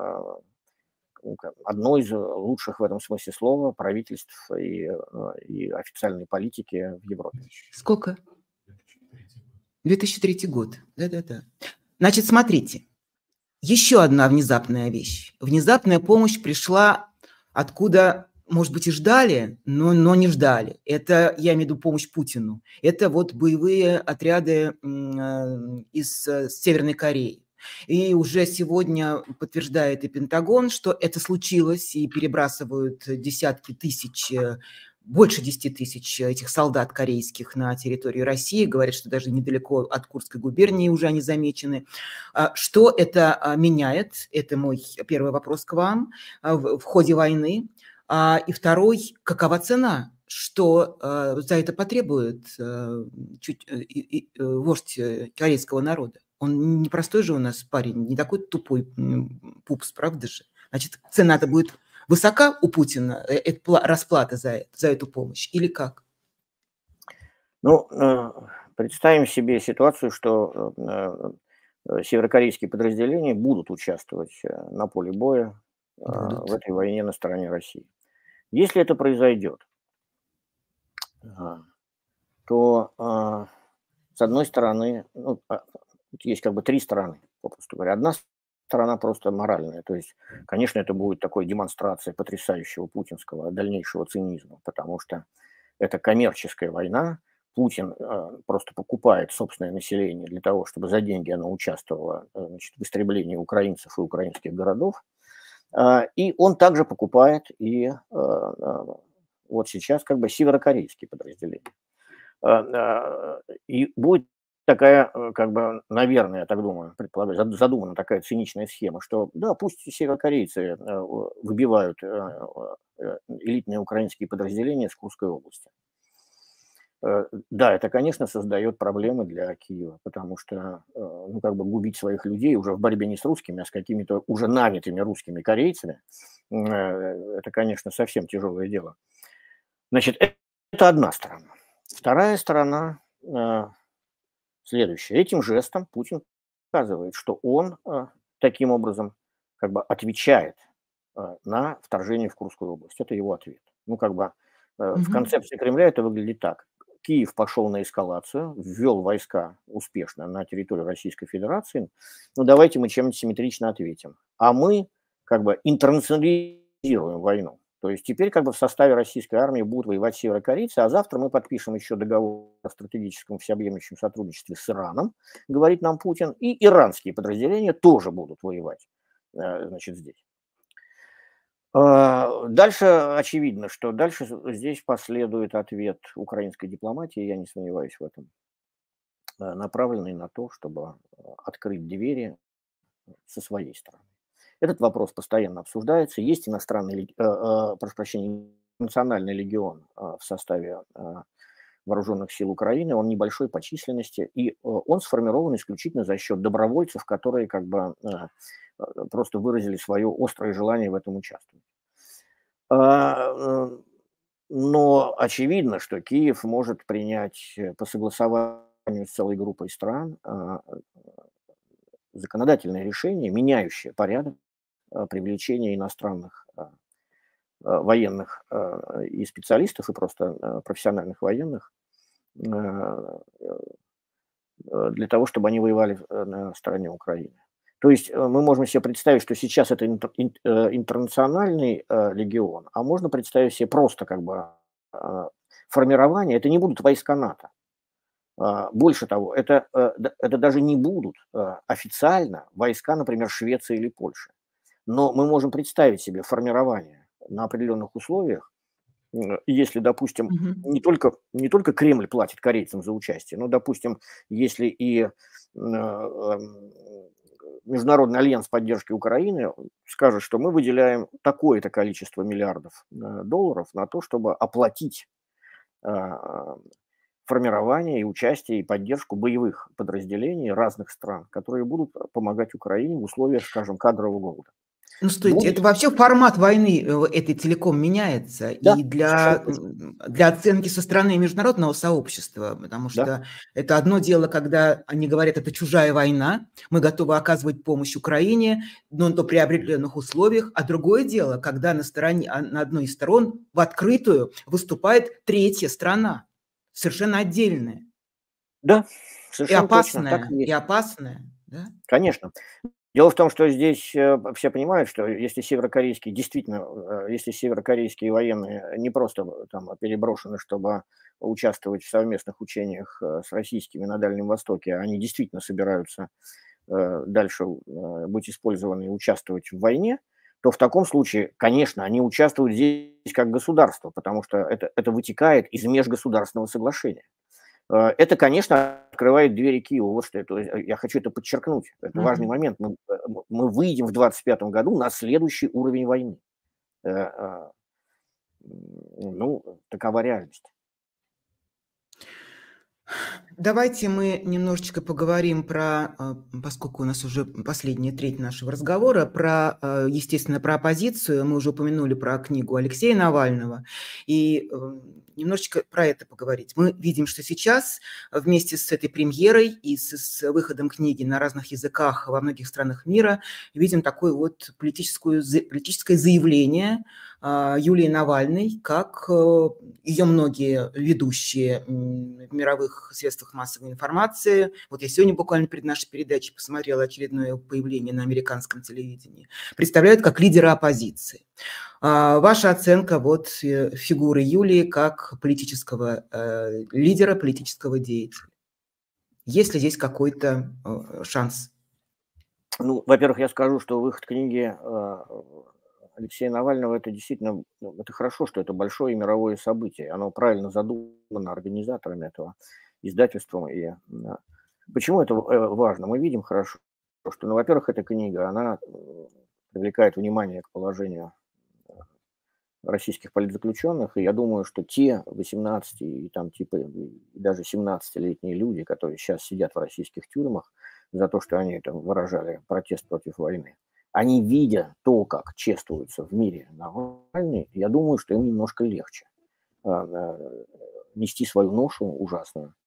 одно из лучших в этом смысле слова правительств и официальной политики в Европе. Сколько? 2003 год. Да-да-да. Значит, смотрите, еще одна внезапная вещь. Внезапная помощь пришла, откуда, может быть, и ждали, но не ждали. Это, я имею в виду помощь Путину. Это вот боевые отряды из Северной Кореи. И уже сегодня подтверждает и Пентагон, что это случилось, и перебрасывают десятки тысяч, больше 10 тысяч этих солдат корейских на территорию России. Говорят, что даже недалеко от Курской губернии уже они замечены. Что это меняет? Это мой первый вопрос к вам в ходе войны. И второй, какова цена? Что за это потребует вождь корейского народа? Он не простой же у нас парень, не такой тупой пупс, правда же? Значит, цена-то будет высока у Путина, расплата за эту помощь или как? Ну, представим себе ситуацию, что северокорейские подразделения будут участвовать на поле боя в Будут. этой войне на стороне России. Если это произойдет, а, то, с одной стороны, ну, тут есть как бы три стороны, попросту говоря. Одна сторона просто моральная, то есть, конечно, это будет такой демонстрация потрясающего путинского дальнейшего цинизма, потому что это коммерческая война. Путин просто покупает собственное население для того, чтобы за деньги оно участвовало значит, в истреблении украинцев и украинских городов. И он также покупает и вот сейчас как бы северокорейские подразделения. И будет такая, как бы, наверное, я так думаю, предполагаю, задумана такая циничная схема, что да, пусть северокорейцы выбивают элитные украинские подразделения с Курской области. Да, это, конечно, создает проблемы для Киева, потому что, ну, как бы губить своих людей уже в борьбе не с русскими, а с какими-то уже нанятыми русскими корейцами, это, конечно, совсем тяжелое дело. Значит, это одна сторона. Вторая сторона следующая. Этим жестом Путин показывает, что он таким образом как бы отвечает на вторжение в Курскую область. Это его ответ. Ну, как бы В концепции Кремля это выглядит так. Киев пошел на эскалацию, ввел войска успешно на территорию Российской Федерации. Ну, давайте мы чем-нибудь симметрично ответим. А мы как бы интернационализируем войну. То есть теперь как бы в составе российской армии будут воевать северокорейцы, а завтра мы подпишем еще договор о стратегическом всеобъемлющем сотрудничестве с Ираном, говорит нам Путин, и иранские подразделения тоже будут воевать, значит, здесь. Дальше очевидно, что дальше здесь последует ответ украинской дипломатии, я не сомневаюсь в этом, направленный на то, чтобы открыть двери со своей стороны. Этот вопрос постоянно обсуждается. Есть иностранный, прошу прощения, национальный легион в составе вооруженных сил Украины, он небольшой по численности, и он сформирован исключительно за счет добровольцев, которые как бы просто выразили свое острое желание в этом участвовать. Но очевидно, что Киев может принять по согласованию с целой группой стран законодательное решение, меняющее порядок привлечения иностранных военных и специалистов, и просто профессиональных военных для того, чтобы они воевали на стороне Украины. То есть мы можем себе представить, что сейчас это интернациональный легион, а можно представить себе просто как бы формирование, это не будут войска НАТО. Больше того, это даже не будут официально войска, например, Швеции или Польши. Но мы можем представить себе формирование на определенных условиях, если, допустим, не только Кремль платит корейцам за участие, но, допустим, если и Международный альянс поддержки Украины скажет, что мы выделяем такое-то количество миллиардов долларов на то, чтобы оплатить формирование и участие и поддержку боевых подразделений разных стран, которые будут помогать Украине в условиях, скажем, кадрового голода. Ну, стойте, это вообще формат войны этой целиком меняется, Да, и для оценки со стороны международного сообщества, потому что это одно дело, когда они говорят, это чужая война, мы готовы оказывать помощь Украине, но то при определенных условиях, а другое дело, когда на одной из сторон в открытую выступает третья страна, совершенно отдельная. Да, совершенно точно, так и есть. И опасная, да? Конечно. Дело в том, что здесь все понимают, что если северокорейские военные не просто там переброшены, чтобы участвовать в совместных учениях с российскими на Дальнем Востоке, они действительно собираются дальше быть использованы и участвовать в войне, то в таком случае, конечно, они участвуют здесь как государство, потому что это вытекает из межгосударственного соглашения. Это, конечно, открывает двери Киеву. Вот что это, я хочу это подчеркнуть. Это важный момент. Мы выйдем в 2025 году на следующий уровень войны. Ну, такова реальность. Давайте мы немножечко поговорим про, поскольку у нас уже последняя треть нашего разговора, естественно, про оппозицию. Мы уже упомянули про книгу Алексея Навального. И немножечко про это поговорить. Мы видим, что сейчас вместе с этой премьерой и с выходом книги на разных языках во многих странах мира видим такое вот политическое заявление Юлии Навальной, как ее многие ведущие в мировых средствах массовой информации. Вот я сегодня буквально перед нашей передачей посмотрела очередное появление на американском телевидении. Представляют как лидера оппозиции. Ваша оценка вот фигуры Юлии как политического лидера, политического деятеля. Есть ли здесь какой-то шанс? Ну, во-первых, я скажу, что выход книги Алексея Навального, это действительно, это хорошо, что это большое мировое событие. Оно правильно задумано организаторами этого издательства. И почему это важно? Мы видим хорошо, что, ну, во-первых, эта книга, она привлекает внимание к положению российских политзаключенных, и я думаю, что те 18 и там типа и даже 17-летние люди, которые сейчас сидят в российских тюрьмах за то, что они там выражали протест против войны, они, видя то, как чествуются в мире Навальный, я думаю, что им немножко легче нести свою ношу ужасную.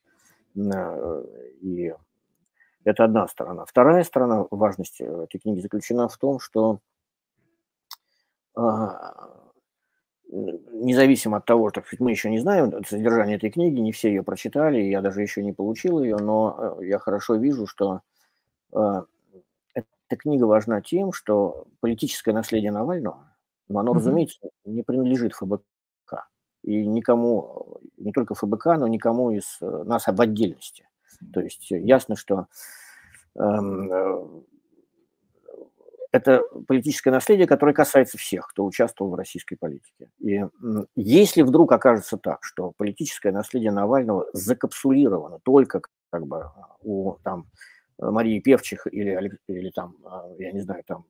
И это одна сторона. Вторая сторона важности этой книги заключена в том, что независимо от того, что мы еще не знаем содержание этой книги, не все ее прочитали, я даже еще не получил ее, но я хорошо вижу, что эта книга важна тем, что политическое наследие Навального, но оно, Мгм. разумеется, не принадлежит ФБК. И никому, не только ФБК, но никому из нас в отдельности. То есть ясно, что эм, это политическое наследие, которое касается всех, кто участвовал в российской политике. И если вдруг окажется так, что политическое наследие Навального закапсулировано только как бы у там Марии Певчих или там, я не знаю, там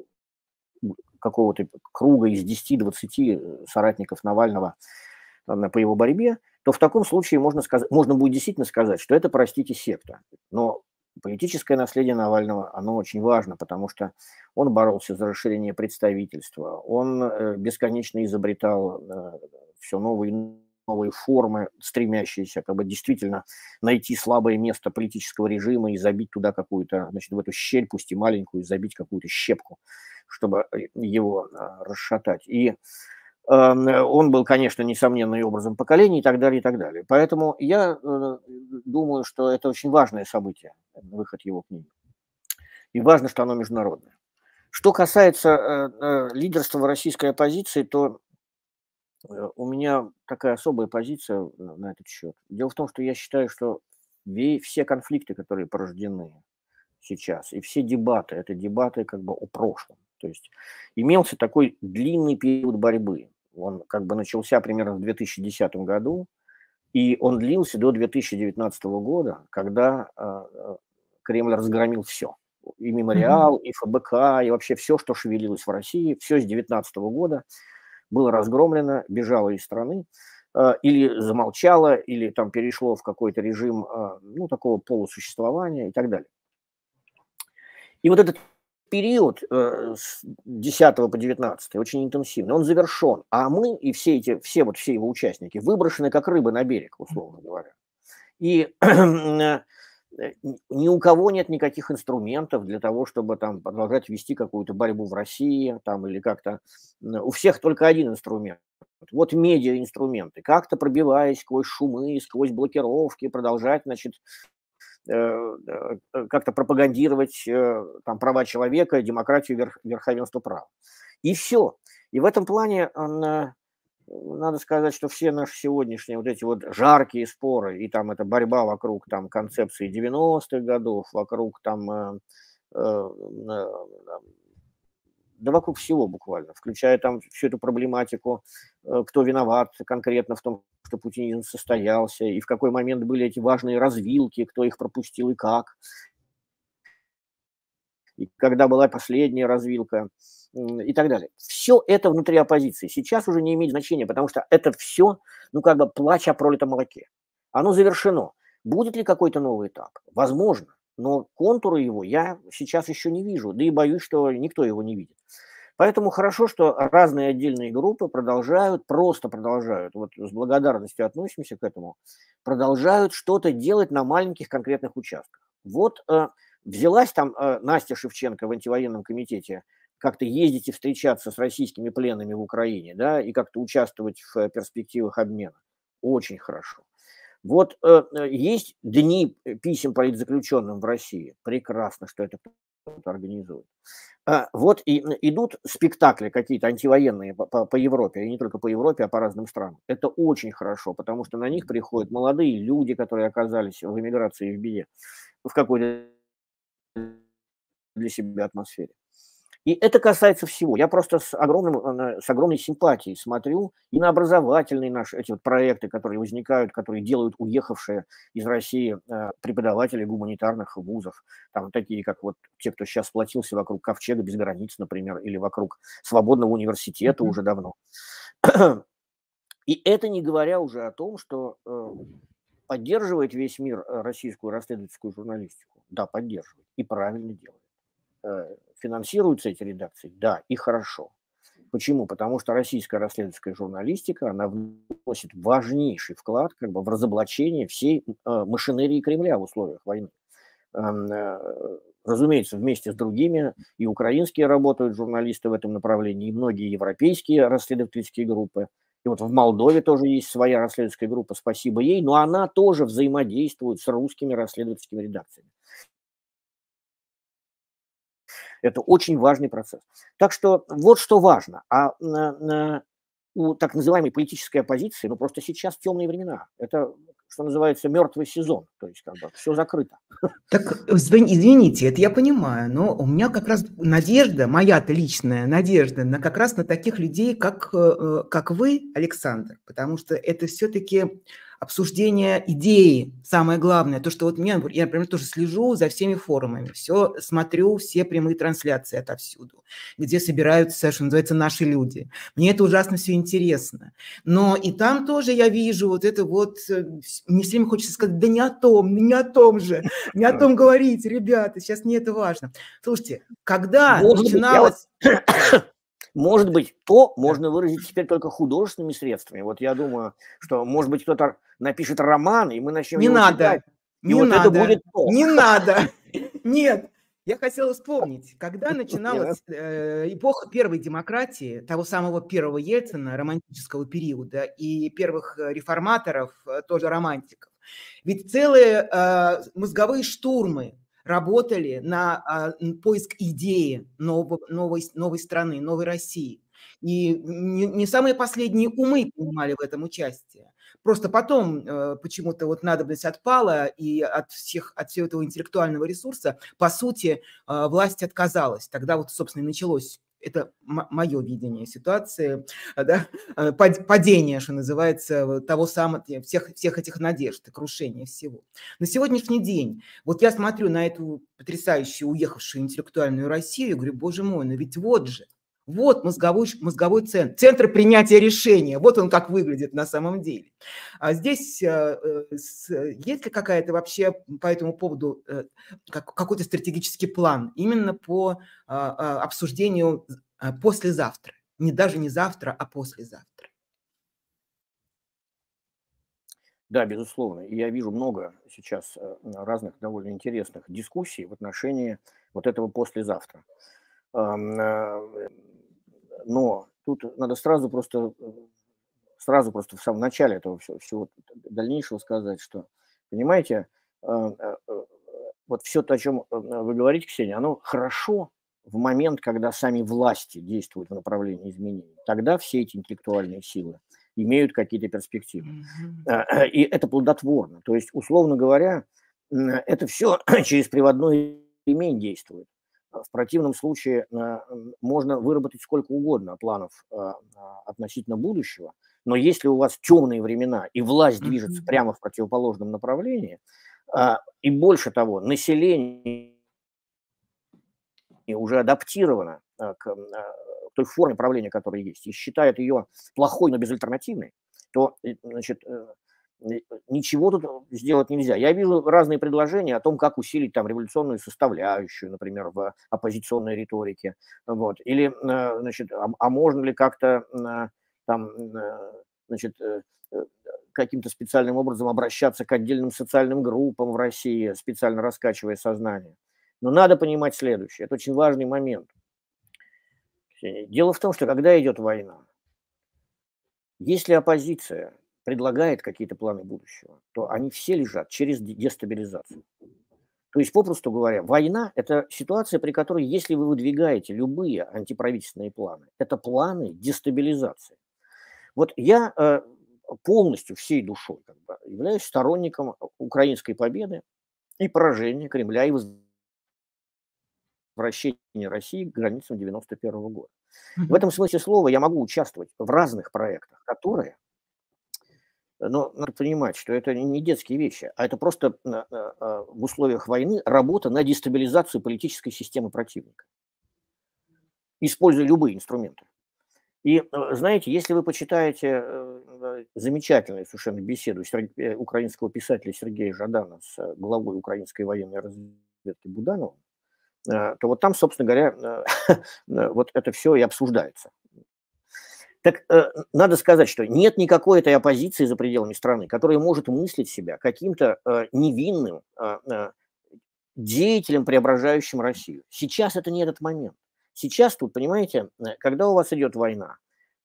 какого-то круга из 10-20 соратников Навального по его борьбе, то в таком случае можно будет действительно сказать, что это, простите, секта. Но политическое наследие Навального, оно очень важно, потому что он боролся за расширение представительства, он бесконечно изобретал все новые и новые формы, стремящиеся как бы действительно найти слабое место политического режима и забить туда какую-то, значит, в эту щель, пусть и маленькую, забить какую-то щепку, чтобы его расшатать. И он был, конечно, несомненно, и образом поколения и так далее, и так далее. Поэтому я думаю, что это очень важное событие, выход его книги. И важно, что оно международное. Что касается лидерства российской оппозиции, то у меня такая особая позиция на этот счет. Дело в том, что я считаю, что все конфликты, которые порождены сейчас, и все дебаты, это дебаты как бы о прошлом. То есть имелся такой длинный период борьбы. Он как бы начался примерно в 2010 году, и он длился до 2019 года, когда Кремль разгромил все. И Мгм. мемориал, и ФБК, и вообще все, что шевелилось в России, все с 2019 года было разгромлено, бежало из страны, или замолчало, или там перешло в какой-то режим, ну, такого полусуществования и так далее. И вот этот период с 10 по 19 очень интенсивный, он завершен, а мы и все его участники выброшены как рыбы на берег, условно говоря. И ни у кого нет никаких инструментов для того, чтобы там продолжать вести какую-то борьбу в России, там, или как-то у всех только один инструмент. Вот медиа-инструменты, как-то пробиваясь сквозь шумы, сквозь блокировки, продолжать, значит, как-то пропагандировать там права человека, демократию, верховенство права. И все. И в этом плане надо сказать, что все наши сегодняшние вот эти вот жаркие споры и там эта борьба вокруг там концепции 90-х годов, вокруг там да вокруг всего буквально, включая там всю эту проблематику, кто виноват конкретно в том, что путинизм состоялся, и в какой момент были эти важные развилки, кто их пропустил и как, и когда была последняя развилка, и так далее. Все это внутри оппозиции. Сейчас уже не имеет значения, потому что это все, ну, как бы плач о пролитом молоке. Оно завершено. Будет ли какой-то новый этап? Возможно. Но контуры его я сейчас еще не вижу, да и боюсь, что никто его не видит. Поэтому хорошо, что разные отдельные группы просто продолжают, вот с благодарностью относимся к этому, продолжают что-то делать на маленьких конкретных участках. Вот взялась там Настя Шевченко в антивоенном комитете как-то ездить и встречаться с российскими пленными в Украине, да, и как-то участвовать в перспективах обмена. Очень хорошо. Вот есть дни писем политзаключенным в России. Прекрасно, что это кто-то организует. Вот и идут спектакли какие-то антивоенные по Европе, и не только по Европе, а по разным странам. Это очень хорошо, потому что на них приходят молодые люди, которые оказались в эмиграции и в беде, в какой-то для себя атмосфере. И это касается всего. Я просто с огромной симпатией смотрю и на образовательные наши эти вот проекты, которые возникают, которые делают уехавшие из России преподаватели гуманитарных вузов, там такие, как вот те, кто сейчас сплотился вокруг Ковчега без границ, например, или вокруг Свободного университета Мгм. уже давно. И это не говоря уже о том, что поддерживает весь мир российскую расследовательскую журналистику. Да, поддерживает. И правильно делает. Финансируются эти редакции? Да, и хорошо. Почему? Потому что российская расследовательская журналистика, она вносит важнейший вклад как бы в разоблачение всей машинерии Кремля в условиях войны. Разумеется, вместе с другими и украинские работают журналисты в этом направлении, и многие европейские расследовательские группы. И вот в Молдове тоже есть своя расследовательская группа, спасибо ей, но она тоже взаимодействует с русскими расследовательскими редакциями. Это очень важный процесс. Так что вот что важно. У так называемой политической оппозиции, ну, просто сейчас темные времена. Это, что называется, мертвый сезон. То есть как бы все закрыто. Так, извините, это я понимаю, но у меня как раз надежда, моя-то личная надежда, на как раз на таких людей, как вы, Александр, потому что это все-таки обсуждение идеи, самое главное, то, что вот я, например, тоже слежу за всеми форумами, все смотрю, все прямые трансляции отовсюду, где собираются, что называется, наши люди. Мне это ужасно все интересно. Но и там тоже я вижу вот это вот, мне все время хочется сказать, да не о том же, не о том говорите, ребята, сейчас не это важно. Слушайте, когда начиналось... Может быть, то можно выразить теперь только художественными средствами. Вот я думаю, что, может быть, кто-то напишет роман, и мы начнем его читать. Это будет то. Не надо. Нет. Я хотела вспомнить, когда начиналась эпоха первой демократии, того самого первого Ельцина, романтического периода, и первых реформаторов, тоже романтиков. Ведь целые мозговые штурмы работали на поиск идеи новой страны, новой России. И не самые последние умы принимали в этом участие. Просто потом почему-то вот надобность отпала, и от всего этого интеллектуального ресурса, по сути, власть отказалась. Тогда вот, собственно, и началось. Это мое видение ситуации, да? Падение, что называется, того самого, всех этих надежд и крушения всего. На сегодняшний день, вот я смотрю на эту потрясающую уехавшую интеллектуальную Россию и говорю, боже мой, но ведь вот же, вот мозговой центр принятия решения. Вот он как выглядит на самом деле. А здесь есть ли какая-то вообще по этому поводу какой-то стратегический план именно по обсуждению послезавтра? Даже не завтра, а послезавтра. Да, безусловно. И я вижу много сейчас разных довольно интересных дискуссий в отношении вот этого послезавтра. Но тут надо сразу просто в самом начале этого всего дальнейшего сказать, что, понимаете, вот все то, о чем вы говорите, Ксения, оно хорошо в момент, когда сами власти действуют в направлении изменений. Тогда все эти интеллектуальные силы имеют какие-то перспективы. И это плодотворно. То есть, условно говоря, это все через приводной ремень действует. В противном случае можно выработать сколько угодно планов относительно будущего, но если у вас темные времена и власть движется прямо в противоположном направлении, и больше того, население уже адаптировано к той форме правления, которая есть, и считает ее плохой, но безальтернативной, то, значит, ничего тут сделать нельзя. Я вижу разные предложения о том, как усилить там революционную составляющую, например, в оппозиционной риторике. Вот. Или, значит, можно ли как-то там, значит, каким-то специальным образом обращаться к отдельным социальным группам в России, специально раскачивая сознание. Но надо понимать следующее. Это очень важный момент. Дело в том, что когда идет война, если оппозиция предлагает какие-то планы будущего, то они все лежат через дестабилизацию. То есть, попросту говоря, война – это ситуация, при которой, если вы выдвигаете любые антиправительственные планы, это планы дестабилизации. Вот я полностью, всей душой являюсь сторонником украинской победы и поражения Кремля и возвращения России к границам 1991 года. В этом смысле слова я могу участвовать в разных проектах, которые, но надо понимать, что это не детские вещи, а это просто в условиях войны работа на дестабилизацию политической системы противника, используя любые инструменты. И знаете, если вы почитаете замечательную совершенно беседу украинского писателя Сергея Жадана с главой украинской военной разведки Будановым, то вот там, собственно говоря, вот это все и обсуждается. Так надо сказать, что нет никакой этой оппозиции за пределами страны, которая может мыслить себя каким-то невинным деятелем, преображающим Россию. Сейчас это не этот момент. Сейчас тут, понимаете, когда у вас идет война,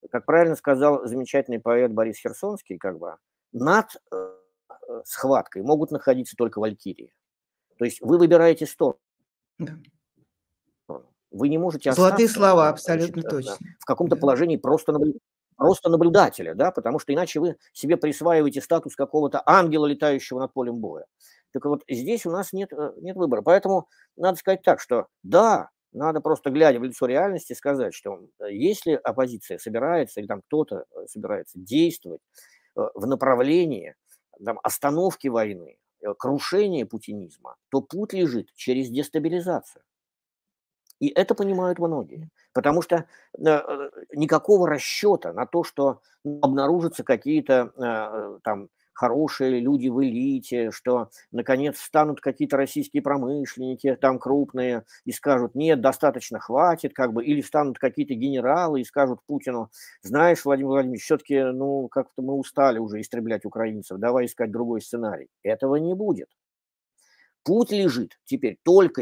как правильно сказал замечательный поэт Борис Херсонский, как бы над схваткой могут находиться только валькирии. То есть вы выбираете сторону. Да. Вы не можете Золотые остаться, слова, значит, абсолютно точно. в каком-то Да. положении просто наблюдателя, да, потому что иначе вы себе присваиваете статус какого-то ангела, летающего над полем боя. Так вот, здесь у нас нет выбора. Поэтому надо сказать так, что да, надо просто, глядя в лицо реальности, сказать, что если оппозиция собирается, или там кто-то собирается действовать в направлении там, остановки войны, крушения путинизма, то путь лежит через дестабилизацию. И это понимают многие, потому что никакого расчета на то, что обнаружатся какие-то там хорошие люди в элите, что наконец встанут какие-то российские промышленники там крупные и скажут: нет, достаточно, хватит, как бы, или встанут какие-то генералы и скажут Путину: знаешь, Владимир Владимирович, все-таки, ну, как-то мы устали уже истреблять украинцев, давай искать другой сценарий. Этого не будет. Путь лежит теперь только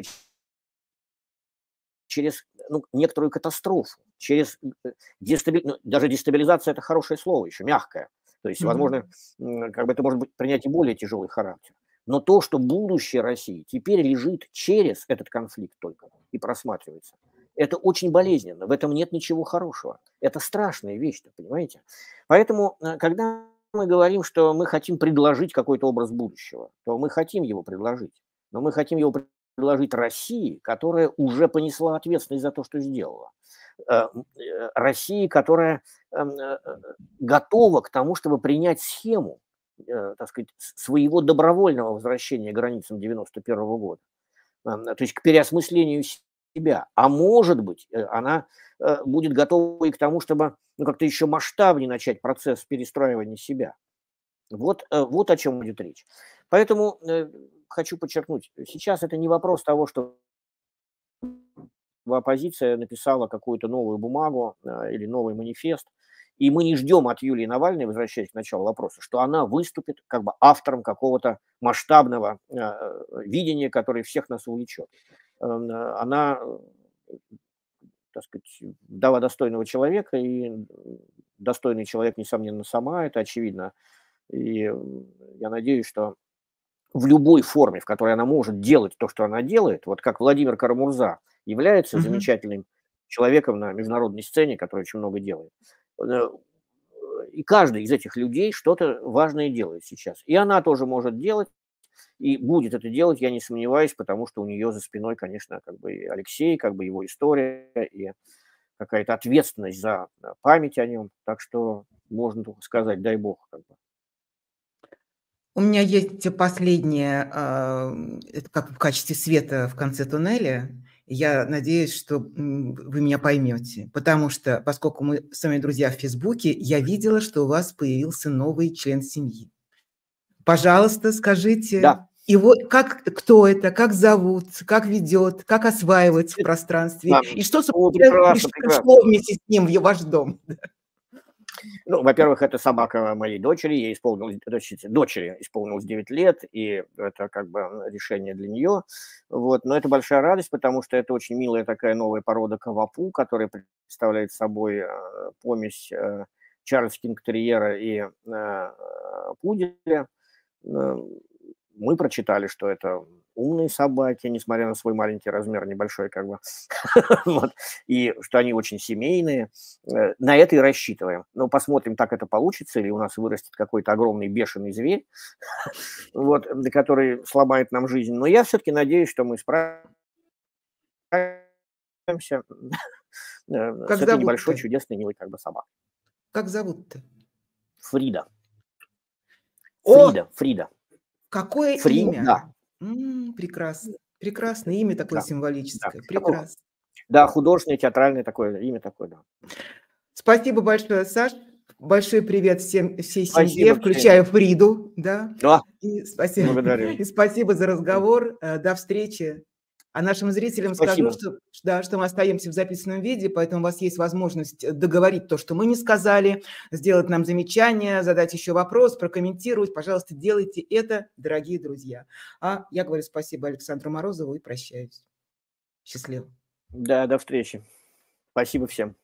через некоторую катастрофу, через даже дестабилизация – это хорошее слово, еще мягкое. То есть, возможно, как бы это может быть принять и более тяжелый характер. Но то, что будущее России теперь лежит через этот конфликт только и просматривается, это очень болезненно, в этом нет ничего хорошего. Это страшная вещь, понимаете? Поэтому, когда мы говорим, что мы хотим предложить какой-то образ будущего, то мы хотим его предложить. Но мы хотим его предложить России, которая уже понесла ответственность за то, что сделала. России, которая готова к тому, чтобы принять схему, так сказать, своего добровольного возвращения к границам 91 года, то есть к переосмыслению себя. А может быть, она будет готова и к тому, чтобы как-то еще масштабнее начать процесс перестраивания себя. Вот о чем идет речь. Поэтому хочу подчеркнуть, сейчас это не вопрос того, что оппозиция написала какую-то новую бумагу или новый манифест, и мы не ждем от Юлии Навальной, возвращаясь к началу вопроса, что она выступит как бы автором какого-то масштабного видения, которое всех нас увлечет. Она, так сказать, вдова достойного человека, и достойный человек, несомненно, сама, это очевидно. И я надеюсь, что в любой форме, в которой она может делать то, что она делает, вот как Владимир Карамурза является замечательным человеком на международной сцене, который очень много делает. И каждый из этих людей что-то важное делает сейчас. И она тоже может делать, и будет это делать, я не сомневаюсь, потому что у нее за спиной, конечно, как бы и Алексей, как бы его история, и какая-то ответственность за память о нем. Так что можно только сказать, дай бог. Как бы. У меня есть последнее, это как в качестве света в конце туннеля. Я надеюсь, что вы меня поймете, потому что, поскольку мы с вами друзья в Фейсбуке, я видела, что у вас появился новый член семьи. Пожалуйста, скажите Да. его, кто это, как зовут, как ведет, как осваивается в пространстве, Да. и что, Прекрасно. пришло вместе с ним в ваш дом. Ну, во-первых, это собака моей дочери, ей дочери исполнилось 9 лет, и это как бы решение для нее. Вот. Но это большая радость, потому что это очень милая такая новая порода кавапу, которая представляет собой помесь Чарльз Кинг-терьера и пуделя. Мы прочитали, что это умные собаки, несмотря на свой маленький размер, небольшой как бы, вот, и что они очень семейные. На это и рассчитываем. Но посмотрим, так это получится, или у нас вырастет какой-то огромный бешеный зверь, вот, который сломает нам жизнь. Но я все-таки надеюсь, что мы справимся с этой небольшой чудесной милой как бы собакой. Как зовут-то? Фрида. О! Фрида. Какое Фрида, имя? да. Прекрасно. Прекрасное имя такое символическое. Да. Прекрасно. Да, художественное, театральное такое, имя такое, да. Спасибо большое, Саш. Большой привет всей семье, Спасибо, включая Фриду. Да. Да, И спасибо. благодарю. И спасибо за разговор. До встречи. А нашим зрителям скажу, Спасибо. что мы остаемся в записанном виде, поэтому у вас есть возможность договорить то, что мы не сказали, сделать нам замечание, задать еще вопрос, прокомментировать. Пожалуйста, делайте это, дорогие друзья. А я говорю спасибо Александру Морозову и прощаюсь. Счастливо. Да, до встречи. Спасибо всем.